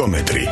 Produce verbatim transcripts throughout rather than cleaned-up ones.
ეკომეტრი.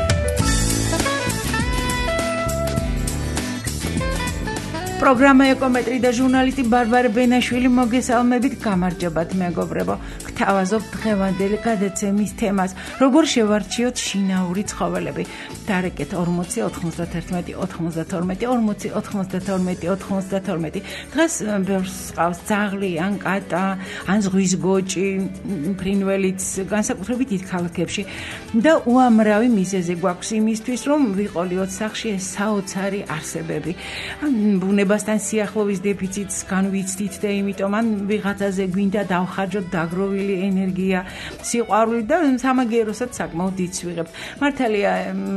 პროგრამა ეკომეტრი და ჟურნალისტი ბარბარე ბენაშვილი მოგესალმებით, გამარჯობათ მეგობრებო. გთავაზობ დღევანდელი გადაცემის თემას, როგორ შევარჩიოთ შინაური ცხოველები. დარეკეთ ორმოცი ოთხმოცდათერთმეტი ოთხმოცდათორმეტი ორმოცი ოთხმოცდათორმეტი ოთხმოცდათორმეტი. დღეს ბევრს ყავს ძაღლი, ან კატა, ან ზღვის გოჭი, ფრინველიც, განსაკუთრებით დიდ ქალაქებში და უამრავი მიზეზი გვაქვს იმისთვის, რომ ვიყოლიოთ სახლში ეს საოცარი არსებები. ბუნებასთან სიახლოვის დეფიციტს განვიცდით და იმიტომ ან ვიღაცაზე გვინდა დავხარჯოთ დაგროვილი ენერგია, სიყვარული და სამაგიეროსაც საკმაოდ დიდს ვიღებთ. მართალია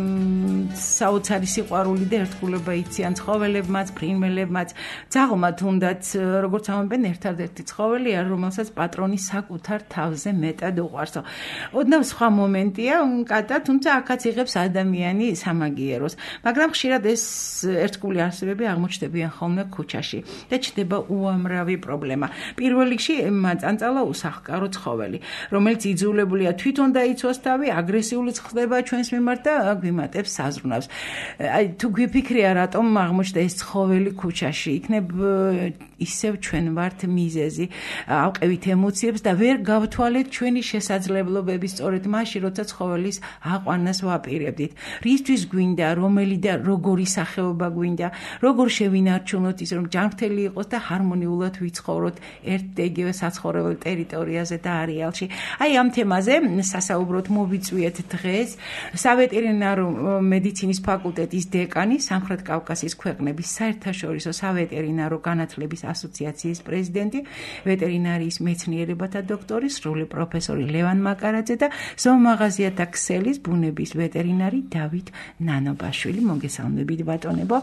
საოცარი სიყვარული და ერთგულება იციან ცხოველებმაც, ფრინველებმაც, ძაღლმა თუნდაც, როგორც ამბობენ, ერთადერთი ცხოველია, რომელსაც პატრონი საკუთარ თავზე მეტად უყვარს. ოდნავ სხვა მომენტია კატა, თუმცა აქაც იღებს ადამიანი სამაგიეროს, მაგრამ ხშირად ეს ერთგული არსებები აღმოჩნდებიან ხოლმე ქუჩაში და ჩნდება უამრავი პრობლემა. პირველ რიგში მაწანწალა უსახლკარო ცხოველი, რომელიც იძულებულია თვითონ დაიცვას თავი, აგრესიული ხდება ჩვენს მიმართ და გვიმატებს საზრუნავს. აი თუ გვიფიქრია რატომ აღმოჩნდა ეს ცხოველი ქუჩაში, იქნებ ისევ ჩვენ ვართ მიზეზი, ავყევით ემოციებს და ვერ გავთვალეთ ჩვენი შესაძლებლობები სწორედ მაშინ, როცა ცხოველის აყვანას ვაპირებდით. რისთვის გვინდა, რომელი და როგორი სახეობა გვინდა, როგორ შევინარჩუნოთ ის, რომ ჯანმრთელი იყოს და ჰარმონიულად ვიცხოვროთ ერთ და იგივე საცხოვრებელ ტერიტორიაზე და არეალში. აი ამ თემაზე სასაუბროდ მოვიწვიეთ დღეს სავეტერინარო მედიცინის ფაკულტეტის დეკანი, სამხრეთ კავკასიის ქვეყნების საერთაშორისო სავეტერინარო განათლების ასოციაციის პრეზიდენტი, ვეტერინარიის მეცნიერებათა დოქტორი, სრული პროფესორი ლევან მაკარაძე და ზოომაღაზიათა ქსელის ბუნების ვეტერინარი დავით ნანობაშვილი. მოგესალმებით ბატონებო.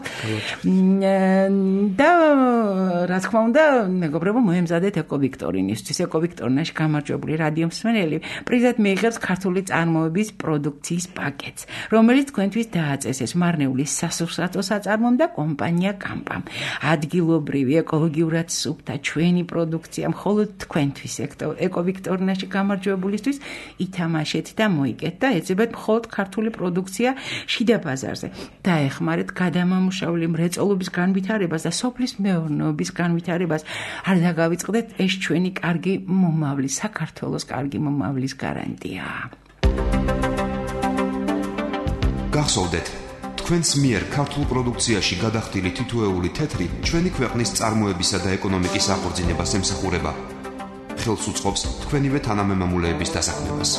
და რა თქმა უნდა, მეგობრებო, მოემზადეთ ეკოვიქტორინისთვის. ეკოვიქტორინაში გამარჯვებული რადიო მსმენელი პრიზად მიიღებს ქართული წარმოების პროდუქციის პაკეტს, რომელიც თქვენთვის დააწესეს მარნეულის სასურსათო საწარმომ და კომპანია კამპამ. ადგილობრივი ეკოლოგიურად სუფთა ჩვენი პროდუქცია მხოლოდ თქვენთვის ეკოვიქტორინაში გამარჯვებულისთვის ითამაშეთ და მოიგეთ და ეძებეთ მხოლოდ ქართული პროდუქცია შიდა ბაზარზე. დაეხმარეთ გადამამუშავებელი მრეწველობის განვითარებას და სოფლის მეურნეობის განვითარებას. არ დაგავიწყდეთ, ეს ჩვენი კარგი მომავლის, საქართველოს კარგი მომავლის გარანტია. გახსოვდეთ, თქვენს მიერ ქართულ პროდუქციაში გადახდილი თითოეული თეთრი ჩვენი ქვეყნის წარმოებისა და ეკონომიკის აღორძინებას ემსახურება. ხელს უწყობს თქვენივე თანამემამულეების დასაქმებას.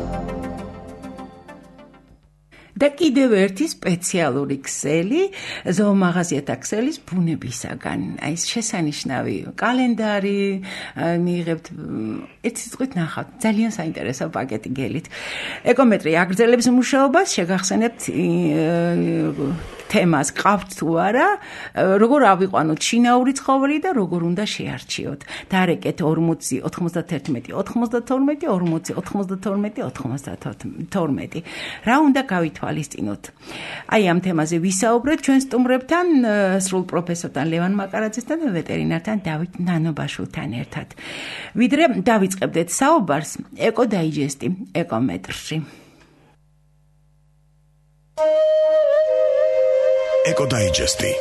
და კიდევ ერთი სპეციალური ქსელი, ზოომაღაზიათა ქსელის ბუნებისაგან. აი ეს შესანიშნავი კალენდარი მიიღებთ, ერთ სიტყვით ნახავთ, ძალიან საინტერესო პაკეტი გელით. ეკომეტრი აგრძელებს მუშაობას, შეგახსენებთ თემას, ყავთ თუ არა, როგორ ავიყვანოთ შინაური ცხოველი და როგორ უნდა შეარჩიოთ. დარეკეთ ორმოცი ოთხმოცდათერთმეტი ოთხმოცდათორმეტი ორმოცი ოთხმოცდათორმეტი ოთხმოცდათორმეტი. რა უნდა გავითვალისწინოთ? აი ამ თემაზე ვისაუბრეთ ჩვენ სტუმრებთან, სრულ პროფესორთან ლევან მაკარაძესთან და ვეტერინართან დავით ნანობაშვილთან ერთად. ვიდრე დავიწყებდეთ საუბარს, ეკოდაიჯესტი ეკომეტრში. ეკოდაიჯესტი.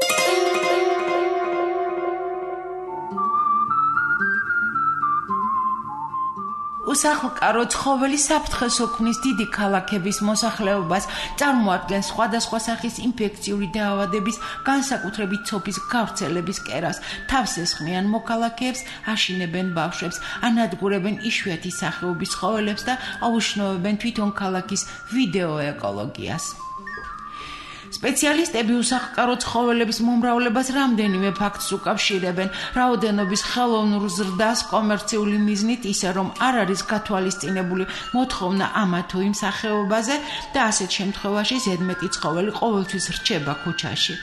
უსახლკარო ცხოველი საფრთხეს ოქმნის დიდი ქალაქების მოსახლეობას, წარმოადგენს სხვადასხვა სახის ინფექციური დაავადების, განსაკუთრებით ცოფის გავრცელების კერას, თავს ესხმიან მოქალაქეებს, აშინებენ ბავშვებს, ანადგურებენ იშვიათი სახეობის ცხოველებს და აუშნოვებენ თვითონ ქალაქის ვიდეო ეკოლოგიას. სპეციალისტები უსახლკარო ცხოველების მომრავლებას რამდენიმე ფაქტს უკავშირებენ, რაოდენობის ხელოვნურ ზრდას კომერციული მიზნით, ისე რომ არ არის გათვალისწინებული მოთხოვნა ამა თუ იმ სახეობაზე და ასეთ შემთხვევაში ზედმეტი ცხოველი ყოველთვის რჩება ქუჩაში.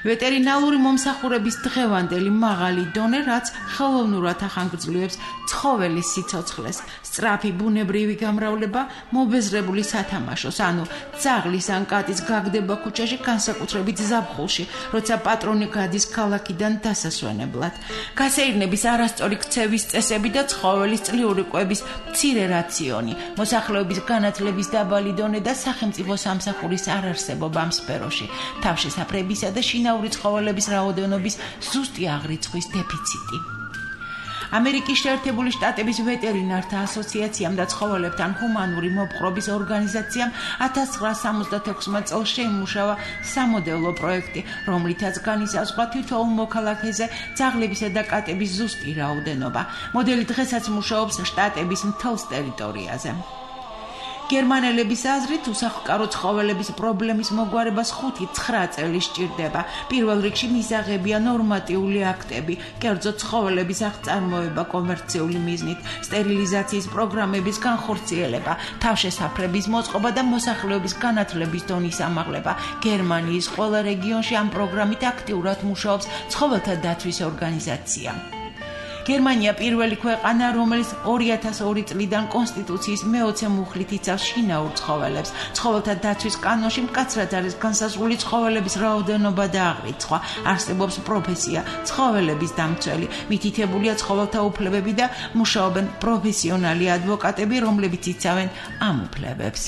ვეტერინალური მომსახურების დღევანდელი მაღალი დონე, რაც ხელოვნურად ახანგრძლივებს ცხოველის სიცოცხლეს, სწრაფი ბუნებრივი გამრავლება, მობეზრებული სათამაშოს, ანუ ძაღლის ან კატის გაგდება ქუჩაში განსაკუთრებით ზაფხულში, როცა პატრონი გადის ქალაქიდან დასასვენებლად. გასეირნების არასწორი ქცევის წესები და ცხოველის წლიური კვების მცირე რაციონი, მოსახლეობის განათლების დაბალი დონე და სახელმწიფო სამსახურის არარსებობა ამ სფეროში, თავშესაფრებისა და შინაური ცხოველების რაოდენობის ზუსტი აღრიცხვის დეფიციტი. ამერიკის შეერთებული შტატების ვეტერინართა ასოციაციამ და ცხოველებთან ჰუმანური მოპყრობის ორგანიზაციამ ათას ცხრაასა სამოცდათექვსმე წელს შეიმუშავა სამოდელო პროექტი, რომლითაც განისაზღვრა თითოეულ მოქალაქეზე ძაღლებისა და კატების ზუსტი რაოდენობა. მოდელი დღესაც მუშაობს შტატების მთელს ტერიტორიაზე. გერმანელების აზრით უსახლკარო ცხოველების პრობლემის მოგვარებას ხუთი ცხრა წელი სჭირდება. პირველ რიგში მისაღებია ნორმატიული აქტები, კერძოდ ცხოველების აღწარმოება კომერციული მიზნით, სტერილიზაციის პროგრამების განხორციელება, თავშესაფრების მოწყობა და მოსახლეობის განათლების დონის ამაღლება. გერმანიის ყველა რეგიონში ამ პროგრამით აქტიურად მუშაობს ცხოველთა დაცვის ორგანიზაცია. გერმანია პირველი ქვეყანა, რომელიც ორი ათას ორი წლიდან კონსტიტუციის მეოცე მუხლით იცავს შინაურ ცხოველებს. ცხოველთა დაცვის კანონში მკაცრად არის განსაზღვრული ცხოველების რაოდენობა და აღრიცხვა. არსებობს პროფესია ცხოველების დამცველი, მითითებულია ცხოველთა უფლებები და მუშაობენ პროფესიონალი ადვოკატები, რომლებიც იცავენ ამ უფლებებს.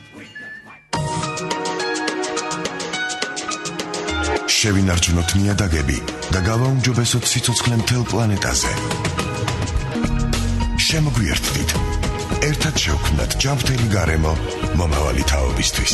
შევინარჩუნოთ ნიადაგები და გავაუმჯობესოთ სიცოცხლე მთელ პლანეტაზე. შემოგვიერთდით. ერთად შევქმნათ ჯანმრთელი გარემო მომავალი თაობისთვის.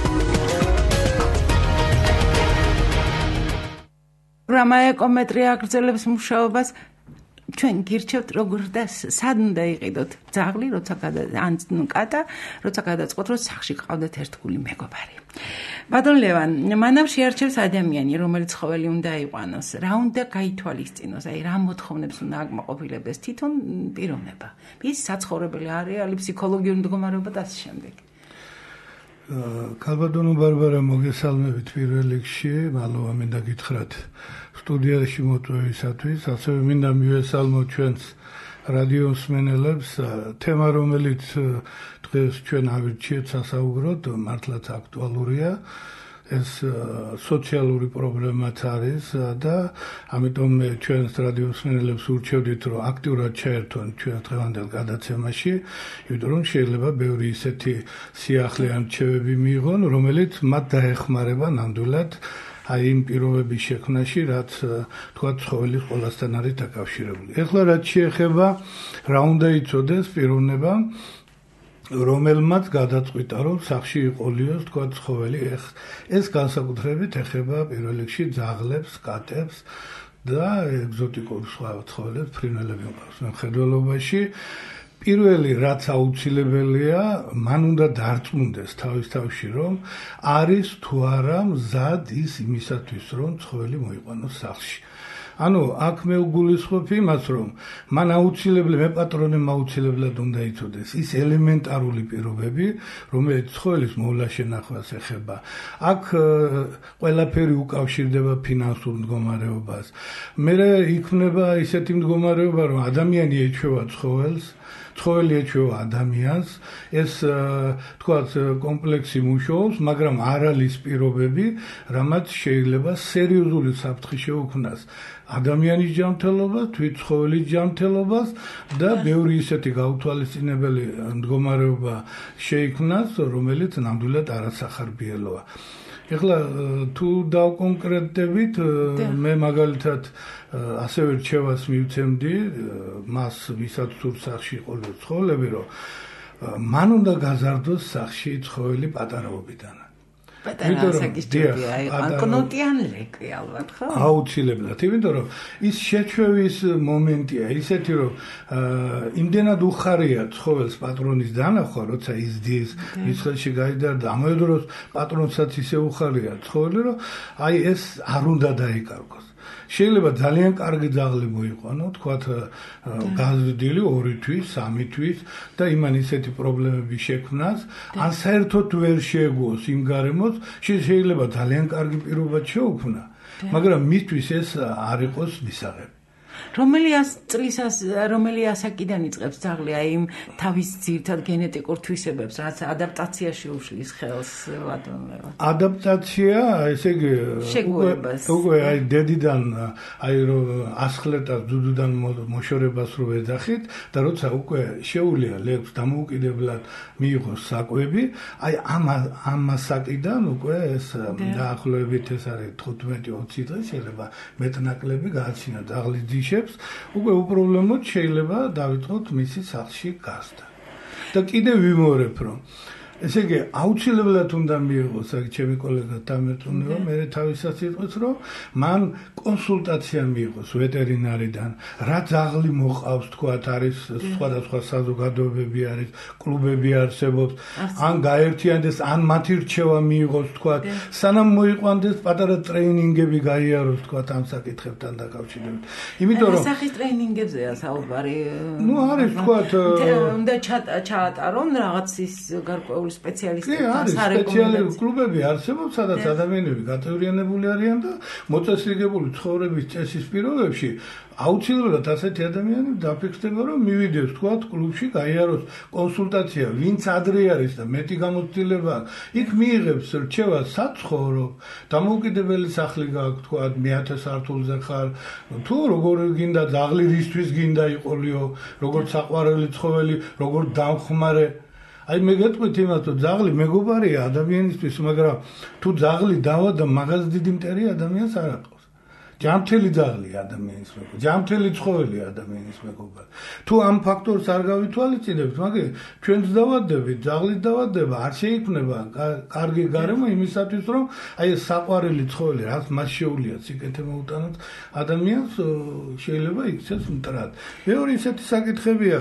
პროგრამა ეკომეტრია აგრძელებს მუშაობას. ჩვენ გირჩევთ როგორ და სად უნდა იყიდოთ ძაღლი, როცა ან კატა, როცა გადაწყოთ, რომ სახლში ყავდეთ ერთგული მეგობარი. ბატონ ლევან, მანამ შეარჩევს ადამიანი, რომელიც ცხოველი უნდა იყვანოს, რა უნდა გაითვალისწინოს, აი რა მოთხოვნებს უნდა აკმაყოფილებდეს თვითონ პიროვნება. ის საცხოვრებელი არეალი, ფსიქოლოგიური მდგომარეობა და ასე შემდეგ. ქალბატონო ბარბარა, მოგესალმებით პირველ რიგში, მადლობა მინდა გითხრათ სტუდიაში მოწვევისათვის, ასევე მინდა მივესალმოთ ჩვენს რადიო მსმენელებს. თემა, რომელიც დღეს ჩვენ ავირჩიეთ სასაუბროდ, მართლაც აქტუალურია. ეს სოციალური პრობლემაც არის და ამიტომ მე ჩვენს რადიო მსმენელებს ურჩევდით, რომ აქტიურად ჩაერთონ ჩვენ დღევანდელ გადაცემაში, იმიტომ რომ შეიძლება ბევრი ისეთი სიახლე ან რჩევები მიიღონ, რომელიც მათ დაეხმარება ნამდვილად აი იმ პირობების შექმნაში, რაც თქვა ცხოველის ყოლასთან არის დაკავშირებული. ეხლა რაც შეეხება რა უნდა იცოდეს პიროვნება, რომელმაც გადაწყვიტა, რომ სახლში იყოლიოს თქვა ცხოველი. ეს განსაკუთრებით ეხება პირველ რიგში ძაღლებს, კატებს და ეგზოტიკურ სხვა ცხოველებს, ფრინველები მყავს მხედველობაში. პირველი რაც აუცილებელია, მან უნდა დარწმუნდეს თავის თავში, რომ არის თუ არა მზად ის იმისათვის, რომ ცხოველი მოიყვანოს სახლში. ანუ აქ მე უგულისხმობ იმას, რომ მან აუცილებლად მე პატრონემ აუცილებლად უნდა იცოდეს ის ელემენტარული პირობები, რომელიც ცხოველის მოვლაშენახვას ეხება. აქ ყველაფერი უკავშირდება ფინანსურ მდგომარეობას. მერე იქნება ისეთი მდგომარეობა, რომ ადამიანი ეჩვევა ცხოველს, ცხოველი ეჩვევა ადამიანს, ეს თქვათ კომპლექსი მუშაობს, მაგრამ არ არის პირობები, რამაც შეიძლება სერიოზული საფრთხე შეუქმნას ადამიანის ჯანმრთელობას, თვით ცხოველის ჯანმრთელობას და ბევრი ისეთი გაუთვალისწინებელი მდგომარეობა შეიქმნას, რომელიც ნამდვილად არასახარბიელოა. ეხლა თუ დავკონკრეტდებით, მე მაგალითად ასევე რჩევას მივცემდი მას, ვისაც სურს სახლში იყოლიოს ცხოველები, რომ მან უნდა გაზარდოს სახლში ცხოველი პატარაობიდან. პატარა საკისტრია, ან კნოტიან ლეკვი ალბათ, ხო? აუცილებლად, იმიტომ რომ ის შეჩვევის მომენტია, ისეთი რომ იმდენად უხარია ცხოველს პატრონის დანახვა, როცა იზდის, მის ხელში გაიდარდა, ამავე დროს პატრონსაც ისე უხარია ცხოველი, რომ აი ეს არ უნდა დაიკარგოს. შეიძლება ძალიან კარგი ძაღლი მოიყვანო, თქვათ გაზრდილი ორი თვის, სამი თვის და იმან ისეთი პრობლემები შექმნას, ან საერთოდ ვერ შეეგუოს იმ გარემოს, შეიძლება ძალიან კარგი პირობა შეუქმნა. მაგრამ მისთვის ეს არ იყოს მისაღები. რომელი წლისას რომელი ასაკიდან იწყებს ძაღლი აი იმ თავის ძირთად გენეტიკურ თვისებებს, რაც ადაპტაციაში უშლის ხელს ვადონლევა. ადაპტაცია, ესე იგი უკვე აი დედიდან აი რომ ასხლეტას დუდუდან მოშორებას რო ეძახით და როცა უკვე შეუძლია ლექს დამოუკიდებლად მიიღოს საკვები, აი ამ ამ საკიდან უკვე ეს დაახლოებით ეს არის თხუთმეტი ოცი დღე შეიძლება მეტნაკლები გააჩინა ძაღლის ჯიშებს. უკვე უპრობლემოდ შეიძლება დავიწყოთ მისი სახლში გასდა. და კიდევ ვიმეორებ, რომ ესე იგი აუცილებლად უნდა მიიღოს, აი ჩემი კოლეგა დამეწუნება, მე თავისაც იტყვის, რომ მან კონსულტაცია მიიღოს ვეტერინარიდან, რა ძაღლი მოყავს, თქვათ, არის სხვადასხვა საზოგადოებები არის, კლუბები არსებობს, ან გაერთიანდეს, ან მათი რჩევა მიიღოს, თქვათ, სანამ მოიყვანდეს პატარა ტრეინინგები გაიაროს, თქვათ, ამ საკითხებთან დაკავშირებით. იმიტომ რომ სახის ტრეინინგებზეა საუბარი. ნუ არის, თქვათ, უნდა ჩაატარონ რაღაც ის გარკვეული სპეციალისტები არის სპეციალური კლუბები არსებობს, სადაც ადამიანები გაწევრიანებული არიან და მოწესრიგებული ცხოვრების წესის პირობებში აუცილებლად ასეთი ადამიანები დაფიქსდება, რომ მივიდეს თქვათ კლუბში, გაიაროს კონსულტაცია, ვინც ადრე არის და მეტი გამოცდილება აქვს, იქ მიიღებს რჩევას, საცხოვრობ, დამოუკიდებელი სახლი გაქვს, თქვათ, მეათე სართულზე ხარ, თუ როგორ გინდა ძაღლი რისთვის გინდა იყოლიო, როგორ საყვარელი ცხოველი, როგორ დამხმარე. აი მე გეტყვით იმას, რომ ძაღლი მეგობარია ადამიანისთვის, მაგრამ თუ ძაღლი დავა და მაგას დიდი მტერი ადამიანს არ აყავს. ჯამთელი ძაღლია ადამიანის მეგობარი, ჯამთელი ცხოველია ადამიანის მეგობარი. თუ ამ ფაქტორს არ გავითვალისწინებთ, მაგრამ ჩვენც დავადებით, ძაღლით დავადება, არ შეიქმნება კარგი გარემო იმისათვის, რომ აი ეს საყვარელი ცხოველი, რაც მას შეუძლია სიკეთე მოუტანოთ ადამიანს, შეიძლება იქცეს მტრად. მეორე ისეთი საკითხებია,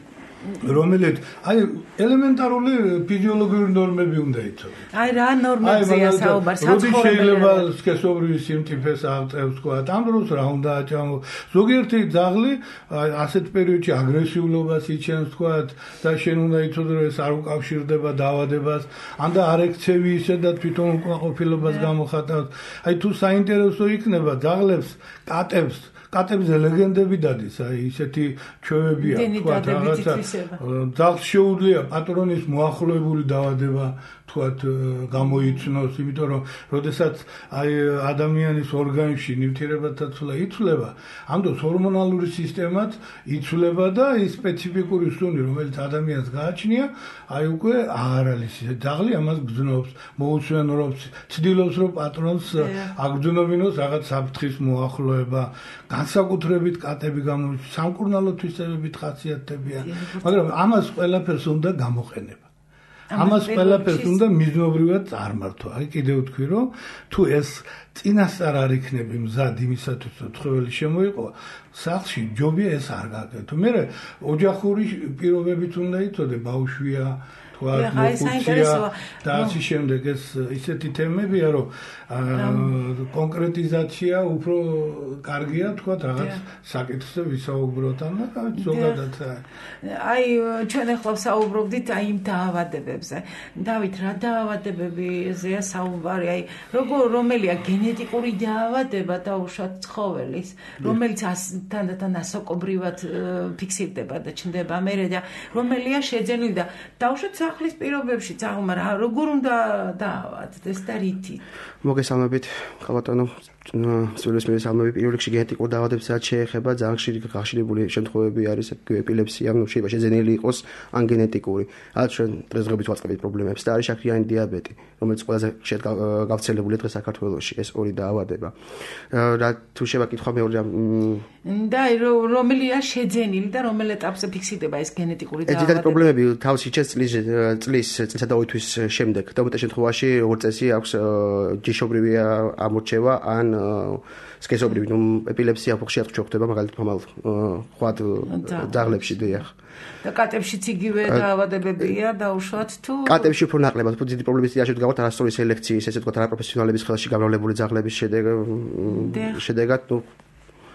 რომელიც აი ელემენტარული ფიზიოლოგიური ნორმები უნდა იცოდეთ. აი რა ნორმებზეა საუბარი, საცხოვრებელი. შეიძლება სქესობრივი სიმტიფეს აღწევს, თქვა, ამ დროს რა უნდა აჭამო. ზოგიერთი ძაღლი ასეთ პერიოდში აგრესიულობას იჩენს, თქვა, და შენ უნდა იცოდე, რომ ეს არ უკავშირდება დაავადებას, ან და არ ექცევი ისე და თვითონ უკმაყოფილებას გამოხატავს. აი თუ საინტერესო იქნება ძაღლებს, კატებს კატებზე ლეგენდები დადის, აი ისეთი ჩვევებია, თქვა, რაღაცა ძაღლს შეუძლია პატრონის მოახლოებული დაავადება თქვათ გამოიცნოს, იმიტომ რომ როდესაც აი ადამიანის ორგანიზმში ნივთიერებათა ცვლა იცვლება, ამ დროს ჰორმონალური სისტემაც იცვლება და ის სპეციფიკური სუნი, რომელიც ადამიანს გააჩნია, აი უკვე აღარ არის. ძაღლი ამას გრძნობს, მოუსვენრობს, ცდილობს რომ პატრონს აგრძნობინოს რაღაც საფრთხის მოახლოება. განსაკუთრებით კატები გამოიჩინოს, სამკურნალო თვისებებით ხასიათდებიან, მაგრამ ამას ყველაფერს უნდა გამოყენება. ამას ყველაფერს უნდა მიზნობრივად წარმართვა. აი კიდევ ვთქვი, რომ თუ ეს წინასწარ არ იქნები მზად იმისათვის, რომ ცხოველი შემოიყო, სახლში ჯობია ეს არ გაკეთო. მე ოჯახური პირობებით უნდა იცოდე, ბავშვია, თქვა, მოხუცია და ასე შემდეგ. ეს ისეთი თემებია, რომ კონკრეტიზაცია უფრო კარგია, თქვა, რაღაც საკითხზე ვისაუბროთ, ან ზოგადად. აი ჩვენ ახლა საუბრობდით აი იმ დაავადებებზე. დავით, რა დაავადებებზეა საუბარი? აი როგორ რომელია გენეტიკური დაავადება დაუშვათ ცხოველის, რომელიც თანდათან ასაკობრივად ფიქსირდება და ჩნდება მერე და რომელია შეძენილი და დაუშვათ სახლის პირობებში ძაღლმა რა როგორ უნდა დაავადდეს და რითი? მოგესალმებით, ხალბატონო, სულისმიერ სამები პირველ რიგში გენეტიკურ დაავადებებსაც შეეხება, ძალიან ხშირი გახშირებული შემთხვევები არის ეპილეფსია, ანუ შეიძლება შეძენილი იყოს ან გენეტიკური. რაც ჩვენ დღესდღეობით ვაწყებით პრობლემებს და არის შაქრიანი დიაბეტი, რომელიც ყველაზე ხშირად გავრცელებულია დღეს საქართველოში, ეს ორი დაავადება. რა თუ შევა კითხვა მეორე და რომელია შეძენილი და რომელ ეტაპზე ფიქსირდება ეს გენეტიკური დაავადება? ეს ძირითადი პრობლემები თავს იჩენს წლის წლის წლისა და ორი თვის შემდეგ. და უმეტეს შემთხვევაში როგორც წესი აქვს ჯიშობრივი ამორჩევა ან სქესობრივი, ნუ ეპილეფსია ხშირად გვხვდება მაგალითად ხომალ ხვად ძაღლებში დიახ. და კატებშიც იგივე დაავადებებია დაუშვათ თუ კატებში უფრო ნაკლებად, უფრო დიდი პრობლემის წინაშე დგავართ არასწორი სელექციის, ესე ვთქვათ, არაპროფესიონალების ხელში გამრავლებული ძაღლების შედეგად, ნუ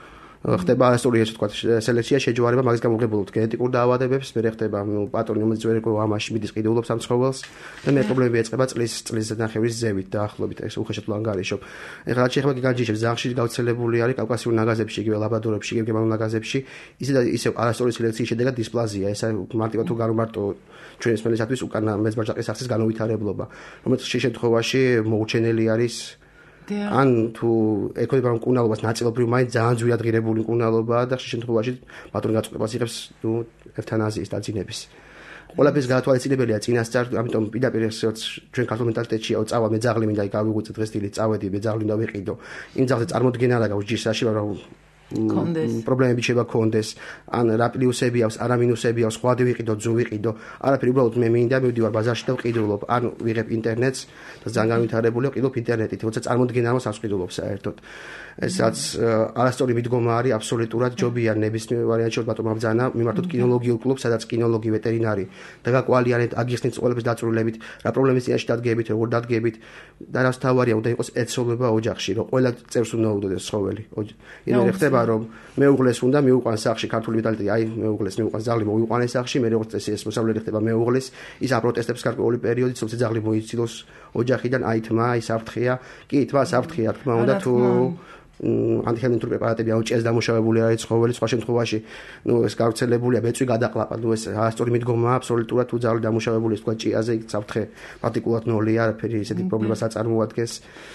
ხდება ასწორი ესე თქვა სელექცია შეჯვარება მაგის გამოგებულად გენეტიკურ დაავადებებს მე ხდება ნუ პატრონი რომელიც ვერ იყო ამაში მიდის ყიდულობს ამ ცხოველს და მე პრობლემები ეწყება წლის წლის ნახევრის ზევით დაახლოებით ეს უხეშად ლანგარიშობ ეხლა რაც შეიძლება გიგანჯიშებს ზაღში გავრცელებული არის კავკასიურ ნაგაზებში იგივე ლაბადორებში იგივე გერმანულ ნაგაზებში ისე და ისე არასწორი სელექციის შედეგად დისპლაზია ეს მარტივად თუ გამარტო ჩვენი სპეციალისტების უკანა მეძმარჯაყის სახის განუვითარებლობა რომელიც შემთხვევაში მოუჩენელი არის ან თუ ეკონომიკურ მკურნალობას ნაწილობრივ მაინც ძალიან ძვირად ღირებული მკურნალობაა და შემთხვევაში ბატონი გაწყვეტებას იღებს ნუ ევთანაზიის დაძინების ყველაფერს გაათვალისწინებელია წინასწარ ამიტომ პირდაპირ ჩვენ ქართულ მენტალიტეტშია წავა მე ძაღლი მინდა გავიღვიძე დღეს დილით წავედი მე ძაღლი მინდა ვიყიდო იმ ძაღლზე წარმოდგენა არა გაქვს ჯიშაში მაგრამ პრობლემები შეიძლება კონდეს ან რა პლუსები აქვს არა მინუსები აქვს ხვადი ვიყიდო ძუ ვიყიდო არაფერი უბრალოდ მე მინდა მივდივარ ბაზარში და ვყიდულობ ან ვიღებ ინტერნეტს და ძალიან განვითარებულია ვყიდულობ ინტერნეტით როცა წარმოდგენა მას არ ვყიდულობ საერთოდ ესაც არასწორი მიდგომა არის აბსოლუტურად ჯობია ნებისმიერ ვარიანტში ბატონმა ბძანა მიმართოთ კინოლოგიურ კლუბს სადაც კინოლოგი ვეტერინარი და გაკვალიანეთ აგიხსნით ყველაფერს დაწვრილებით რა პრობლემის წინაშე დადგებით როგორ დადგებით და რაც თავარია უნდა იყოს ეცოლება ოჯახში რომ ყველა წევს უნდა უდოდეს ცხოველი იმერე ხდება რომ მეუღლეს უნდა მიუყვანს სახში ქართული მენტალიტეტი აი მეუღლეს მიუყვანს ძაღლი მოიყვანეს სახში მე როგორც წესი ეს მოსავლელი ხდება მეუღლეს ის აპროტესტებს გარკვეული პერიოდი ცოტა ძაღლი მოიცილოს ოჯახიდან აი თმა ის საფრთხეა კი თმა საფრთხეა თქმა უნდა თუ ანტიჰელმინთური პრეპარატები აუჭიეს დამუშავებული არის ცხოველი სხვა შემთხვევაში ნუ ეს გავრცელებულია ბეწვი გადაყლაპა ნუ ეს არასწორი მიდგომაა აბსოლუტურად თუ ძაღლი დამუშავებული თქვა ჭიაზე იქ საფრთხე პრაქტიკულად ნოლია არაფერი ესეთი პრობლემას აწარმოადგენს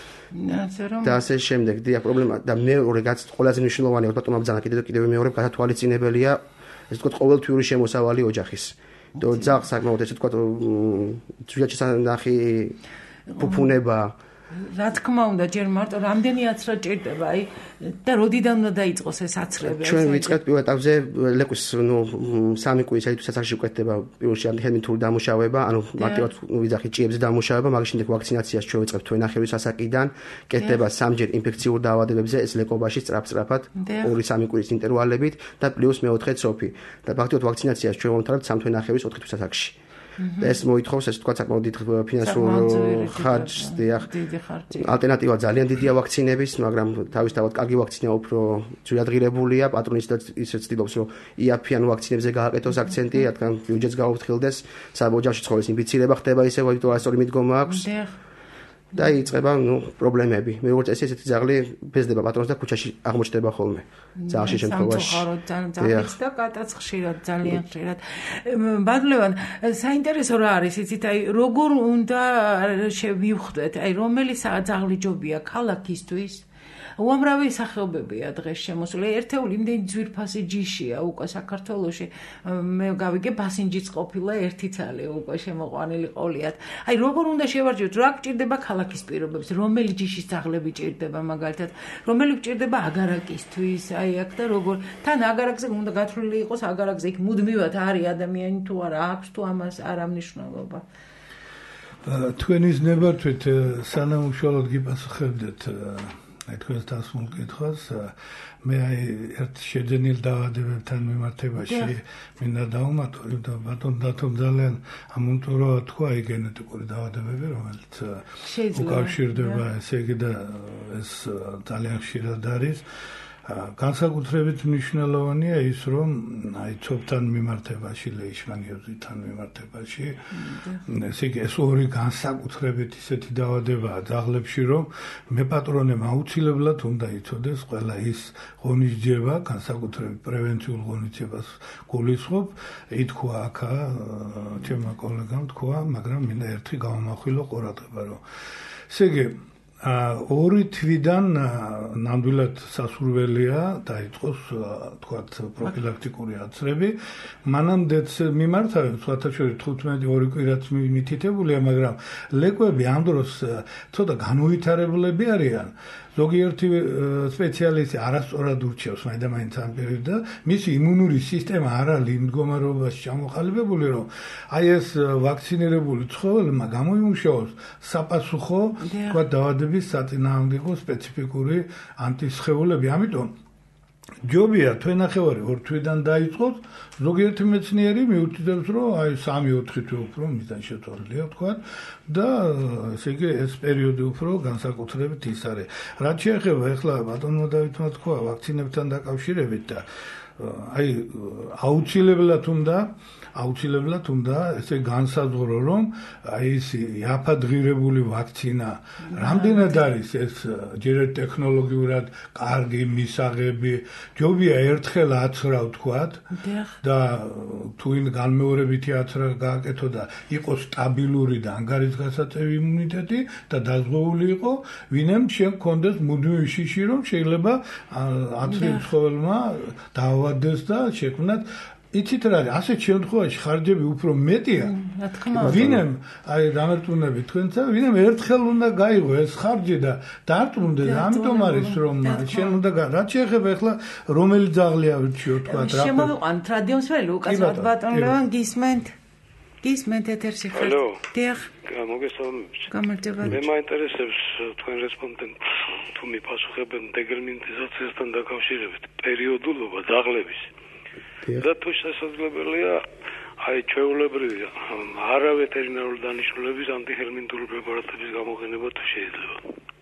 და ასე შემდეგ დია პრობლემა და მეორე რაც ყველაზე მნიშვნელოვანია ბატონმა ბძანა კიდევ კიდევ მეორე გათვალისწინებელია ეს თქვა ყოველთვიური შემოსავალი ოჯახის და ძაღლს საკმაოდ ესე თქვა ძვირად შესანახი ფუფუნება რა თქმა უნდა ჯერ მარტო რამდენი აცრა ჭირდება აი და როდიდან უნდა დაიწყოს ეს აცრები ჩვენ ვიწყებთ პირველ ეტაპზე ლეკვის ნუ სამი კვირის საერთოდ საჭირო კვეთდება პირველში ანტიჰელმინთური დამუშავება ანუ მარტივად ვიძახით ჭიებზე დამუშავება მაგის შემდეგ ვაქცინაციას ჩვენ ვიწყებთ თვენახევრის ასაკიდან კეთდება სამჯერ ინფექციურ დაავადებებზე ეს ლეკობაში სწრაფ-სწრაფად ორი სამი კვირის ინტერვალებით და პლუს მეოთხე ცოფი და ფაქტობრივად ვაქცინაციას ჩვენ ვამთავრებთ სამ თვენახევრის ოთხი თვის ასაკში და ეს მოითხოვს ეს თქვა საკმაოდ დიდ ფინანსურ ხარჯს დიახ ალტერნატივა ძალიან დიდია ვაქცინების მაგრამ თავისთავად კარგი ვაქცინა უფრო ძვირად ღირებულია პატრონის და ისე ცდილობს რომ იაფიან ვაქცინებზე გააკეთოს აქცენტი რადგან ბიუჯეტს გაუფრთხილდეს სადაც ოჯახში ცხოველის ინფიცირება ხდება ისე ვიდრე ასწორი მიდგომა აქვს და იწყება ნუ პრობლემები მე როგორც ეს ესეთი ძაღლი ბეზდება პატრონს და ქუჩაში აღმოჩნდება ხოლმე ძაღლში შემთხვევაში ძაღლიც და კატაც ხშირად ძალიან ხშირად ბადლევან საინტერესო რა არის იცით აი როგორ უნდა შევივხვდეთ აი რომელი ძაღლი ჯობია ქალაქისთვის უამრავი სახეობებია დღეს შემოსული. ერთეული იმდენი ძვირფასი ჯიშია უკვე საქართველოში. მე გავიგე ბასინჯიც ყოფილა ერთი ცალი უკვე შემოყვანილი ყოლიათ. აი როგორ უნდა შევარჯიოთ, რა გჭირდება ქალაქის პირობებს, რომელი ჯიშის ძაღლები ჭირდება მაგალითად, რომელი გჭირდება აგარაკისთვის, აი აქ და როგორ თან აგარაკზე უნდა გათვლილი იყოს აგარაკზე იქ მუდმივად არის ადამიანი თუ არა, აქვს თუ ამას არა მნიშვნელობა. თქვენის ნებართვით სანამ უშუალოდ გიპასუხებდეთ აი თქვენს დასმულ კითხვას მე აი ერთ შეძენილ დაავადებებთან მიმართებაში მინდა დავუმატო და ბატონ დათომ ძალიან ამუნტუროა თქვა აი გენეტიკური დაავადებები რომელიც უკავშირდება ესე იგი და ეს ძალიან ხშირად არის განსაკუთრებით მნიშვნელოვანია ის რომ აი ცოფთან მიმართებაში ლეიშმანიოზისთან მიმართებაში ესე იგი ეს ორი განსაკუთრებით ისეთი დაავადებაა ძაღლებში რომ მე პატრონემ აუცილებლად უნდა იცოდეს ყველა ის ღონისძიება განსაკუთრებით პრევენციულ ღონისძიებას გულისხმობ ითქვა აქა ჩემმა კოლეგამ თქვა მაგრამ მინდა ერთი გავამახვილო ყურადღება რომ ესე იგი ორი თვიდან ნამდვილად სასურველია დაიწყოს თქვათ პროფილაქტიკური აცრები მანამდეც მიმართავენ სხვათა შორის თხუთმეტი ორი კვირაც მითითებულია მაგრამ ლეკვები ამ დროს ცოტა განუვითარებლები არიან ზოგიერთი სპეციალისტი არასწორად ურჩევს მაინდა-მაინც ამ პერიოდს და მისი იმუნური სისტემა არ არის მდგომარეობაში ჩამოყალიბებული რომ აი ეს ვაქცინირებული ცხოველმა გამოიმუშაოს საპასუხო თქვა დაავადების საწინააღმდეგო სპეციფიკური ანტისხეულები ამიტომ ჯობია თვენახევარი ორ თვიდან დაიწყოს, ზოგიერთი მეცნიერი მიუთითებს, რომ აი სამი ოთხი თვე უფრო მიზან შეწორილია თქვა და ესე იგი ეს პერიოდი უფრო განსაკუთრებით ის არის. რაც შეეხება ახლა ბატონმა დავითმა თქვა ვაქცინებთან დაკავშირებით და აი აუცილებლად უნდა აუცილებლად უნდა ესე განსაზღვრო რომ აი ეს იაფადღირებული ვაქცინა რამდენად არის ეს ჯერ ტექნოლოგიურად კარგი მისაღები ჯობია ერთხელ აცრავ თქვათ და თუ იმ განმეორებითი აცრა გააკეთო და იყოს სტაბილური და ანგარიშგასაწევი იმუნიტეტი და დაზღვეული იყო ვინემ შენ გქონდეს მუდმივი შიში რომ შეიძლება აცრით ცხოველმა დაავადდეს და შექმნათ იცით რა არის ასეთ შემთხვევაში ხარჯები უფრო მეტია ვინემ აი დამერტუნები თქვენცა ვინემ ერთხელ უნდა გაიღო ეს ხარჯი და დაარწმუნდეს ამიტომ არის რომ შენ უნდა რაც შეეხება ახლა რომელი ძაღლი ავირჩიო თქვა რა შემოვიყვანთ რადიოსველი უკაცრავად ბატონ ლევან გისმენთ გისმენთ ეთერში ხარ დიახ მოგესალმებით გამარჯობა მე მაინტერესებს თქვენ რესპონდენტ თუ მიპასუხებენ დეგელმინტიზაციასთან დაკავშირებით პერიოდულობა ძაღლების და თუ შესაძლებელია აი ჩვეულებრივი არავეტერინარული დანიშნულების ანტიჰელმინტული პრეპარატების გამოყენება თუ შეიძლება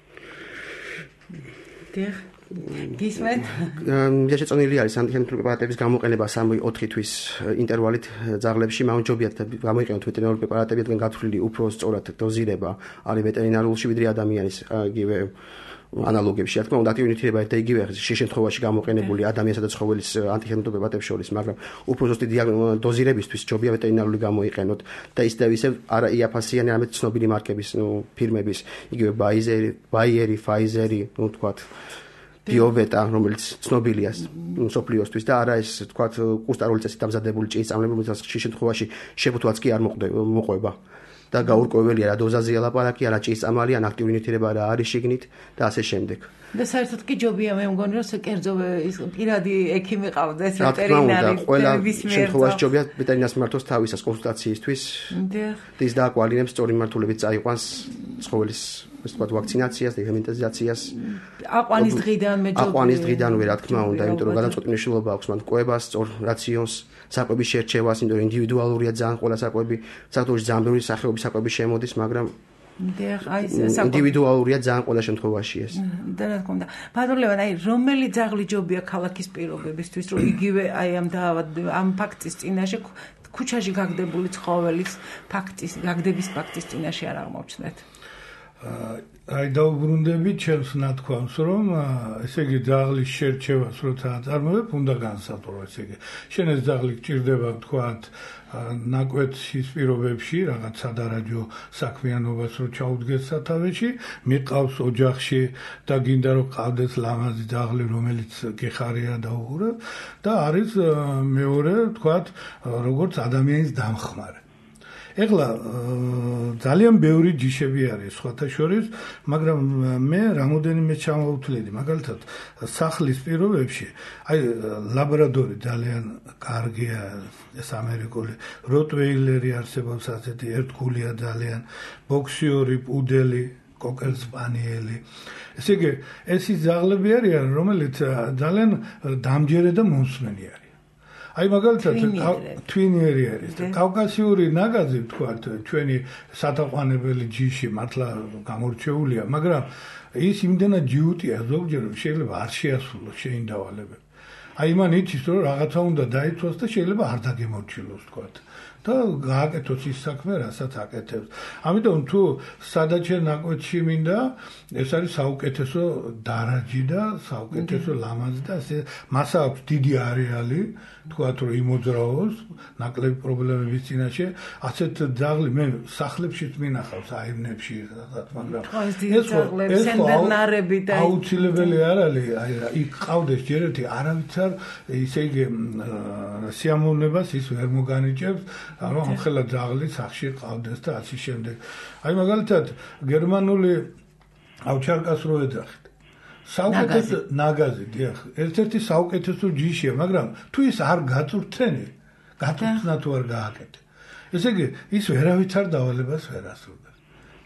დიახ გისმენთ მე შეწონილი არის ანტიჰელმინტული პრეპარატების გამოყენება სამი ოთხი თვის ინტერვალით ძაღლებში მაუნჯობიათ გამოიყენოთ ვეტერინარული პრეპარატები თქვენ გათვლილი უფრო სწორად დოზირება არის ვეტერინარულში ვიდრე ადამიანის იგივე ანალოგებში რა თქმა უნდა აქტიურიტირება ერთ და იგივე ხშირ შემთხვევაში გამოყენებული ადამიანსა და ცხოველის ანტიჰელმინტული პრეპარატების შორის მაგრამ უფრო ზუსტი დოზირებისთვის ჯობია ვეტერინარული გამოიყენოთ და ისევ ისევ არა იაფასიანი არამედ ცნობილი მარკების ნუ ფირმების იგივე ბაიზერი ბაიერი ფაიზერი ნუ თქვათ ბიოვეტა რომელიც ცნობილია სოფლიოსთვის და არა ეს თქვათ კუსტარული წესით დამზადებული ჭიისწამლები რომელსაც ხშირ შემთხვევაში შეფუთვაც კი არ მოყვება და გაურკვეველია რა დოზაზეა ლაპარაკი, არა ჭიისწამალი, ან აქტიური ნივთიერება რა არის შიგნით და ასე შემდეგ. და საერთოდ კი ჯობია მე მგონი რომ კერძო ის პირადი ექიმი ყავდეს ვეტერინარი ყველა შემთხვევაში ჯობია ვეტერინარს მართოს თავისას კონსულტაციისთვის. დიახ. ის დააკვალინებს სწორი მართულებით წაიყვანს ცხოველის ეს თქვა ვაქცინაციას და იმუნიზაციას. აყვანის დღიდან მე ჯობია. აყვანის დღიდანვე რა თქმა უნდა, იმიტომ რომ გადამწყვეტი მნიშვნელობა აქვს მათ კვებას, სწორ რაციონს, საკვების შერჩევას, იმიტომ რომ ინდივიდუალურია ძალიან ყველა საკვები, საქართველოში ძალიან ბევრი სახეობის საკვები შემოდის, მაგრამ დიახ, აი ინდივიდუალურია ძალიან ყველა შემთხვევაში ეს. და რა თქმა უნდა. ბატონ ლევან, აი რომელი ძაღლი ჯობია ქალაქის პირობებისთვის, რომ იგივე აი ამ დაავადების ამ ფაქტის წინაშე ქუჩაში გაგდებული ცხოველის ფაქტის, გაგდების ფაქტის წინაშე არ აღმოჩნდეთ. აი დაუბრუნდებით ჩემს ნათქვამს რომ ესე იგი ძაღლის შერჩევას როცა აწარმოებ უნდა განსაზღვრო ესე იგი შენ ეს ძაღლი გჭირდება თქვათ ნაკვეთის პირობებში რაღაც სადარაჯო საქმიანობას რო ჩაუდგეს სათავეში მიყავს ოჯახში და გინდა რომ ყავდეს ლამაზი ძაღლი რომელიც გეხარია და უღურებ და არის მეორე თქვათ როგორც ადამიანის დამხმარე ეხლა ძალიან ბევრი ჯიშები არის სხვათა შორის, მაგრამ მე რამოდენიმე ჩამოვთვლიდი, მაგალითად, სახლის პირობებში, აი ლაბრადორი ძალიან კარგია, ეს ამერიკული როტვეილერი არსებობს ასეთი ერთგულია ძალიან, ბოქსიორი, პუდელი, კოკელსპანიელი. ესე იგი, ეს ის ძაღლები არიან, რომელიც ძალიან დამჯერე და მომსმენი არის. აი მაგალითად თვინიერი არის და კავკასიური ნაგაზი თქვათ ჩვენი სათაყვანებელი ჯიში მართლა გამორჩეულია მაგრამ ის იმდენად ჯიუტია ზოგჯერ შეიძლება არ შეასრულოს შეინდავალებები აი მან იცის რომ რაღაცა უნდა დაიცვას და შეიძლება არ დაგემორჩილოს თქვათ და გააკეთოს ის საქმე რასაც აკეთებს ამიტომ თუ სადაჩე ნაკვეთში მინდა ეს არის საუკეთესო დარაჯი და საუკეთესო ლამაზი და ასე მას აქვს დიდი არეალი თქვათ რომ იმოძრაოს ნაკლები პრობლემების წინაშე ასეთ ძაღლი მე სახლებშიც მინახავს აირნებში რაღაც მაგრამ ეს სენბერნარები და აუცილებელი არ არის აი იქ ყავდეს ჯერეთი არავითარ ისე იგი სიამოვნებას ის ვერ მოგანიჭებს ანუ ახლა ძაღლი სახში ყავდეს და ასე შემდეგ აი მაგალითად გერმანული ავჩარკას რო ეძახით საუკეთესო ნაგაზი დიახ ერთ-ერთი საუკეთესო ჯიშია მაგრამ თუ ის არ გაწურთენი გაწურთნა თუ არ გააკეთე ესე იგი ის ვერავითარ დავალებას ვერ ასრულებს თუ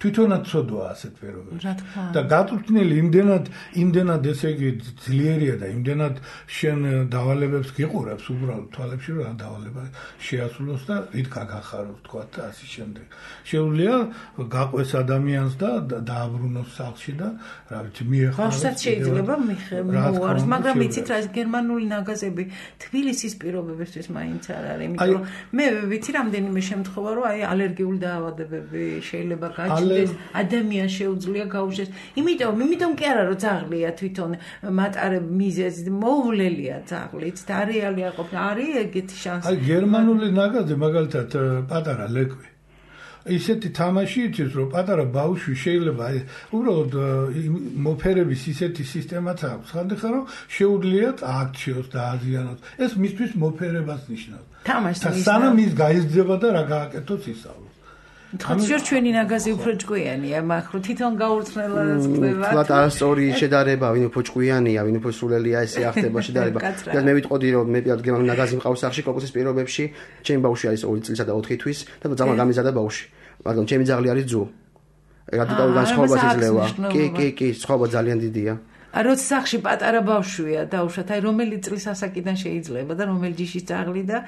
თვითონაც ცოდვა ასეთ პირობებს. და გაწვრთნილი იმდენად იმდენად ესე იგი ძლიერია და იმდენად შენ დავალებებს გიყურებს უბრალოდ თვალებში რა დავალება შეასრულოს და რით გაგახაროს თქვა და ასე შემდეგ. შეუძლია გაყვეს ადამიანს და დააბრუნოს სახლში და რა ვიცი მიეხაროს. ბავშვსაც შეიძლება მოუაროს, მაგრამ იცით რა გერმანული ნაგაზები თბილისის პირობებისთვის მაინც არ არის, იმიტომ რომ მე ვიცი რამდენიმე შემთხვევა რომ აი ალერგიული დაავადებები შეიძლება გაჩნდეს, ადამიანს შეუძლია გაუშვეს. იმიტომ, იმიტომ კი არა რომ ძაღლია თვითონ მატარებ მიზეზი, მოუვლელია ძაღლიც და რეალია ყოფნა, არის ეგეთი შანსი. აი გერმანული ნაგაზი მაგალითად პატარა ლეკვი. ისეთი თამაში იცის რომ პატარა ბავშვი შეიძლება უბრალოდ მოფერების ისეთი სისტემაც აქვს ხანდახან რომ შეუძლიათ აქციოს და აზიანოს ეს მისთვის მოფერებას ნიშნავს თამაშს სანამ ის გაიზრდება და რა გააკეთოს ისწავლოს ხოჭიერ ჩვენი ნაგაზი უფრო ჭკვიანია მაგრამ თვითონ გაურწნელადაც ხდება თლათ არასწორი შედარება ვინ უფრო ჭკვიანია ვინ უფრო სულელია ესე ახდება შედარება და მე ვიტყოდი რომ მე პირად გემ ნაგაზი მყავს სახში კოკოსის პირობებში ჩემი ბავშვი არის ორი წლისა და ოთხი თვის და ძალიან გამიზარდა ბავშვი მაგრამ ჩემი ძაღლი არის ძუ რადიკალური განსხვავება შეიძლება კი კი კი სხვაობა ძალიან დიდია როცა სახში პატარა ბავშვია დაუშვათ აი რომელი წლის ასაკიდან შეიძლება და რომელი ჯიშის ძაღლი და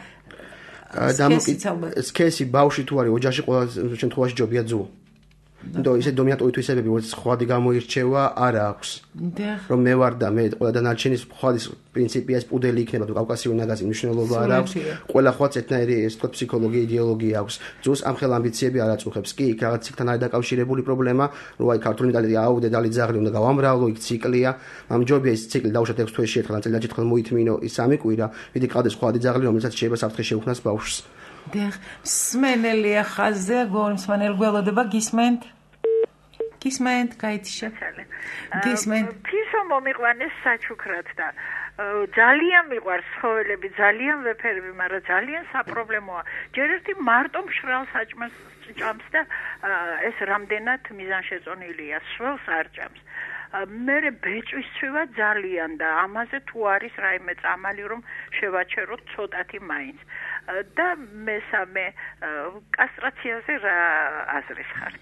სქესი ბავშვი თუ არის ოჯახში ყველა შემთხვევაში ჯობია ძუ და ისე დომინანტური თვისებები რაც ხვადი გამოირჩევა არ აქვს რომ მე ვარ და მე ყველა დანარჩენის ხვადის პრინციპია ეს პუდელი იქნება თუ კავკასიური ნაგაზი მნიშვნელობა არ აქვს ყველა ხვაც ერთნაირი ეს თქო ფსიქოლოგია იდეოლოგია აქვს ძუს ამხელ ამბიციები არ აწუხებს კი იქ რაღაც იქთან არის დაკავშირებული პრობლემა რომ აი ქართული მენტალიტეტი აუ დედალი ძაღლი უნდა გავამრავლო იქ ციკლია ამ ჯობია ეს ციკლი დავუშვათ ექვს თვეში ერთხელ ან წელიწადში ერთხელ მოითმინო ის სამი კვირა ვიდი ყავდეს ხვადი ძაღლი რომელსაც შეიძლება საფრთხე შეუქმნას ბავშვს დიახ მსმენელია ხაზზე გორმსმენელ გველოდება გისმენთ გისმენთ გაითიშა გისმენთ ფისო მომიყვანეს საჩუქრად და ძალიან მიყვარს ცხოველები ძალიან ვეფერები მაგრამ ძალიან საპრობლემოა ჯერ ერთი მარტო მშრალ საჭმელს ჭამს და ეს რამდენად მიზანშეწონილია სველს არ ჭამს მე ბეჭვის ცვივა ძალიან და ამაზე თუ არის რაიმე წამალი რომ შევაჩეროთ ცოტათი მაინც და მესამე კასტრაციაზე რა აზრის ხართ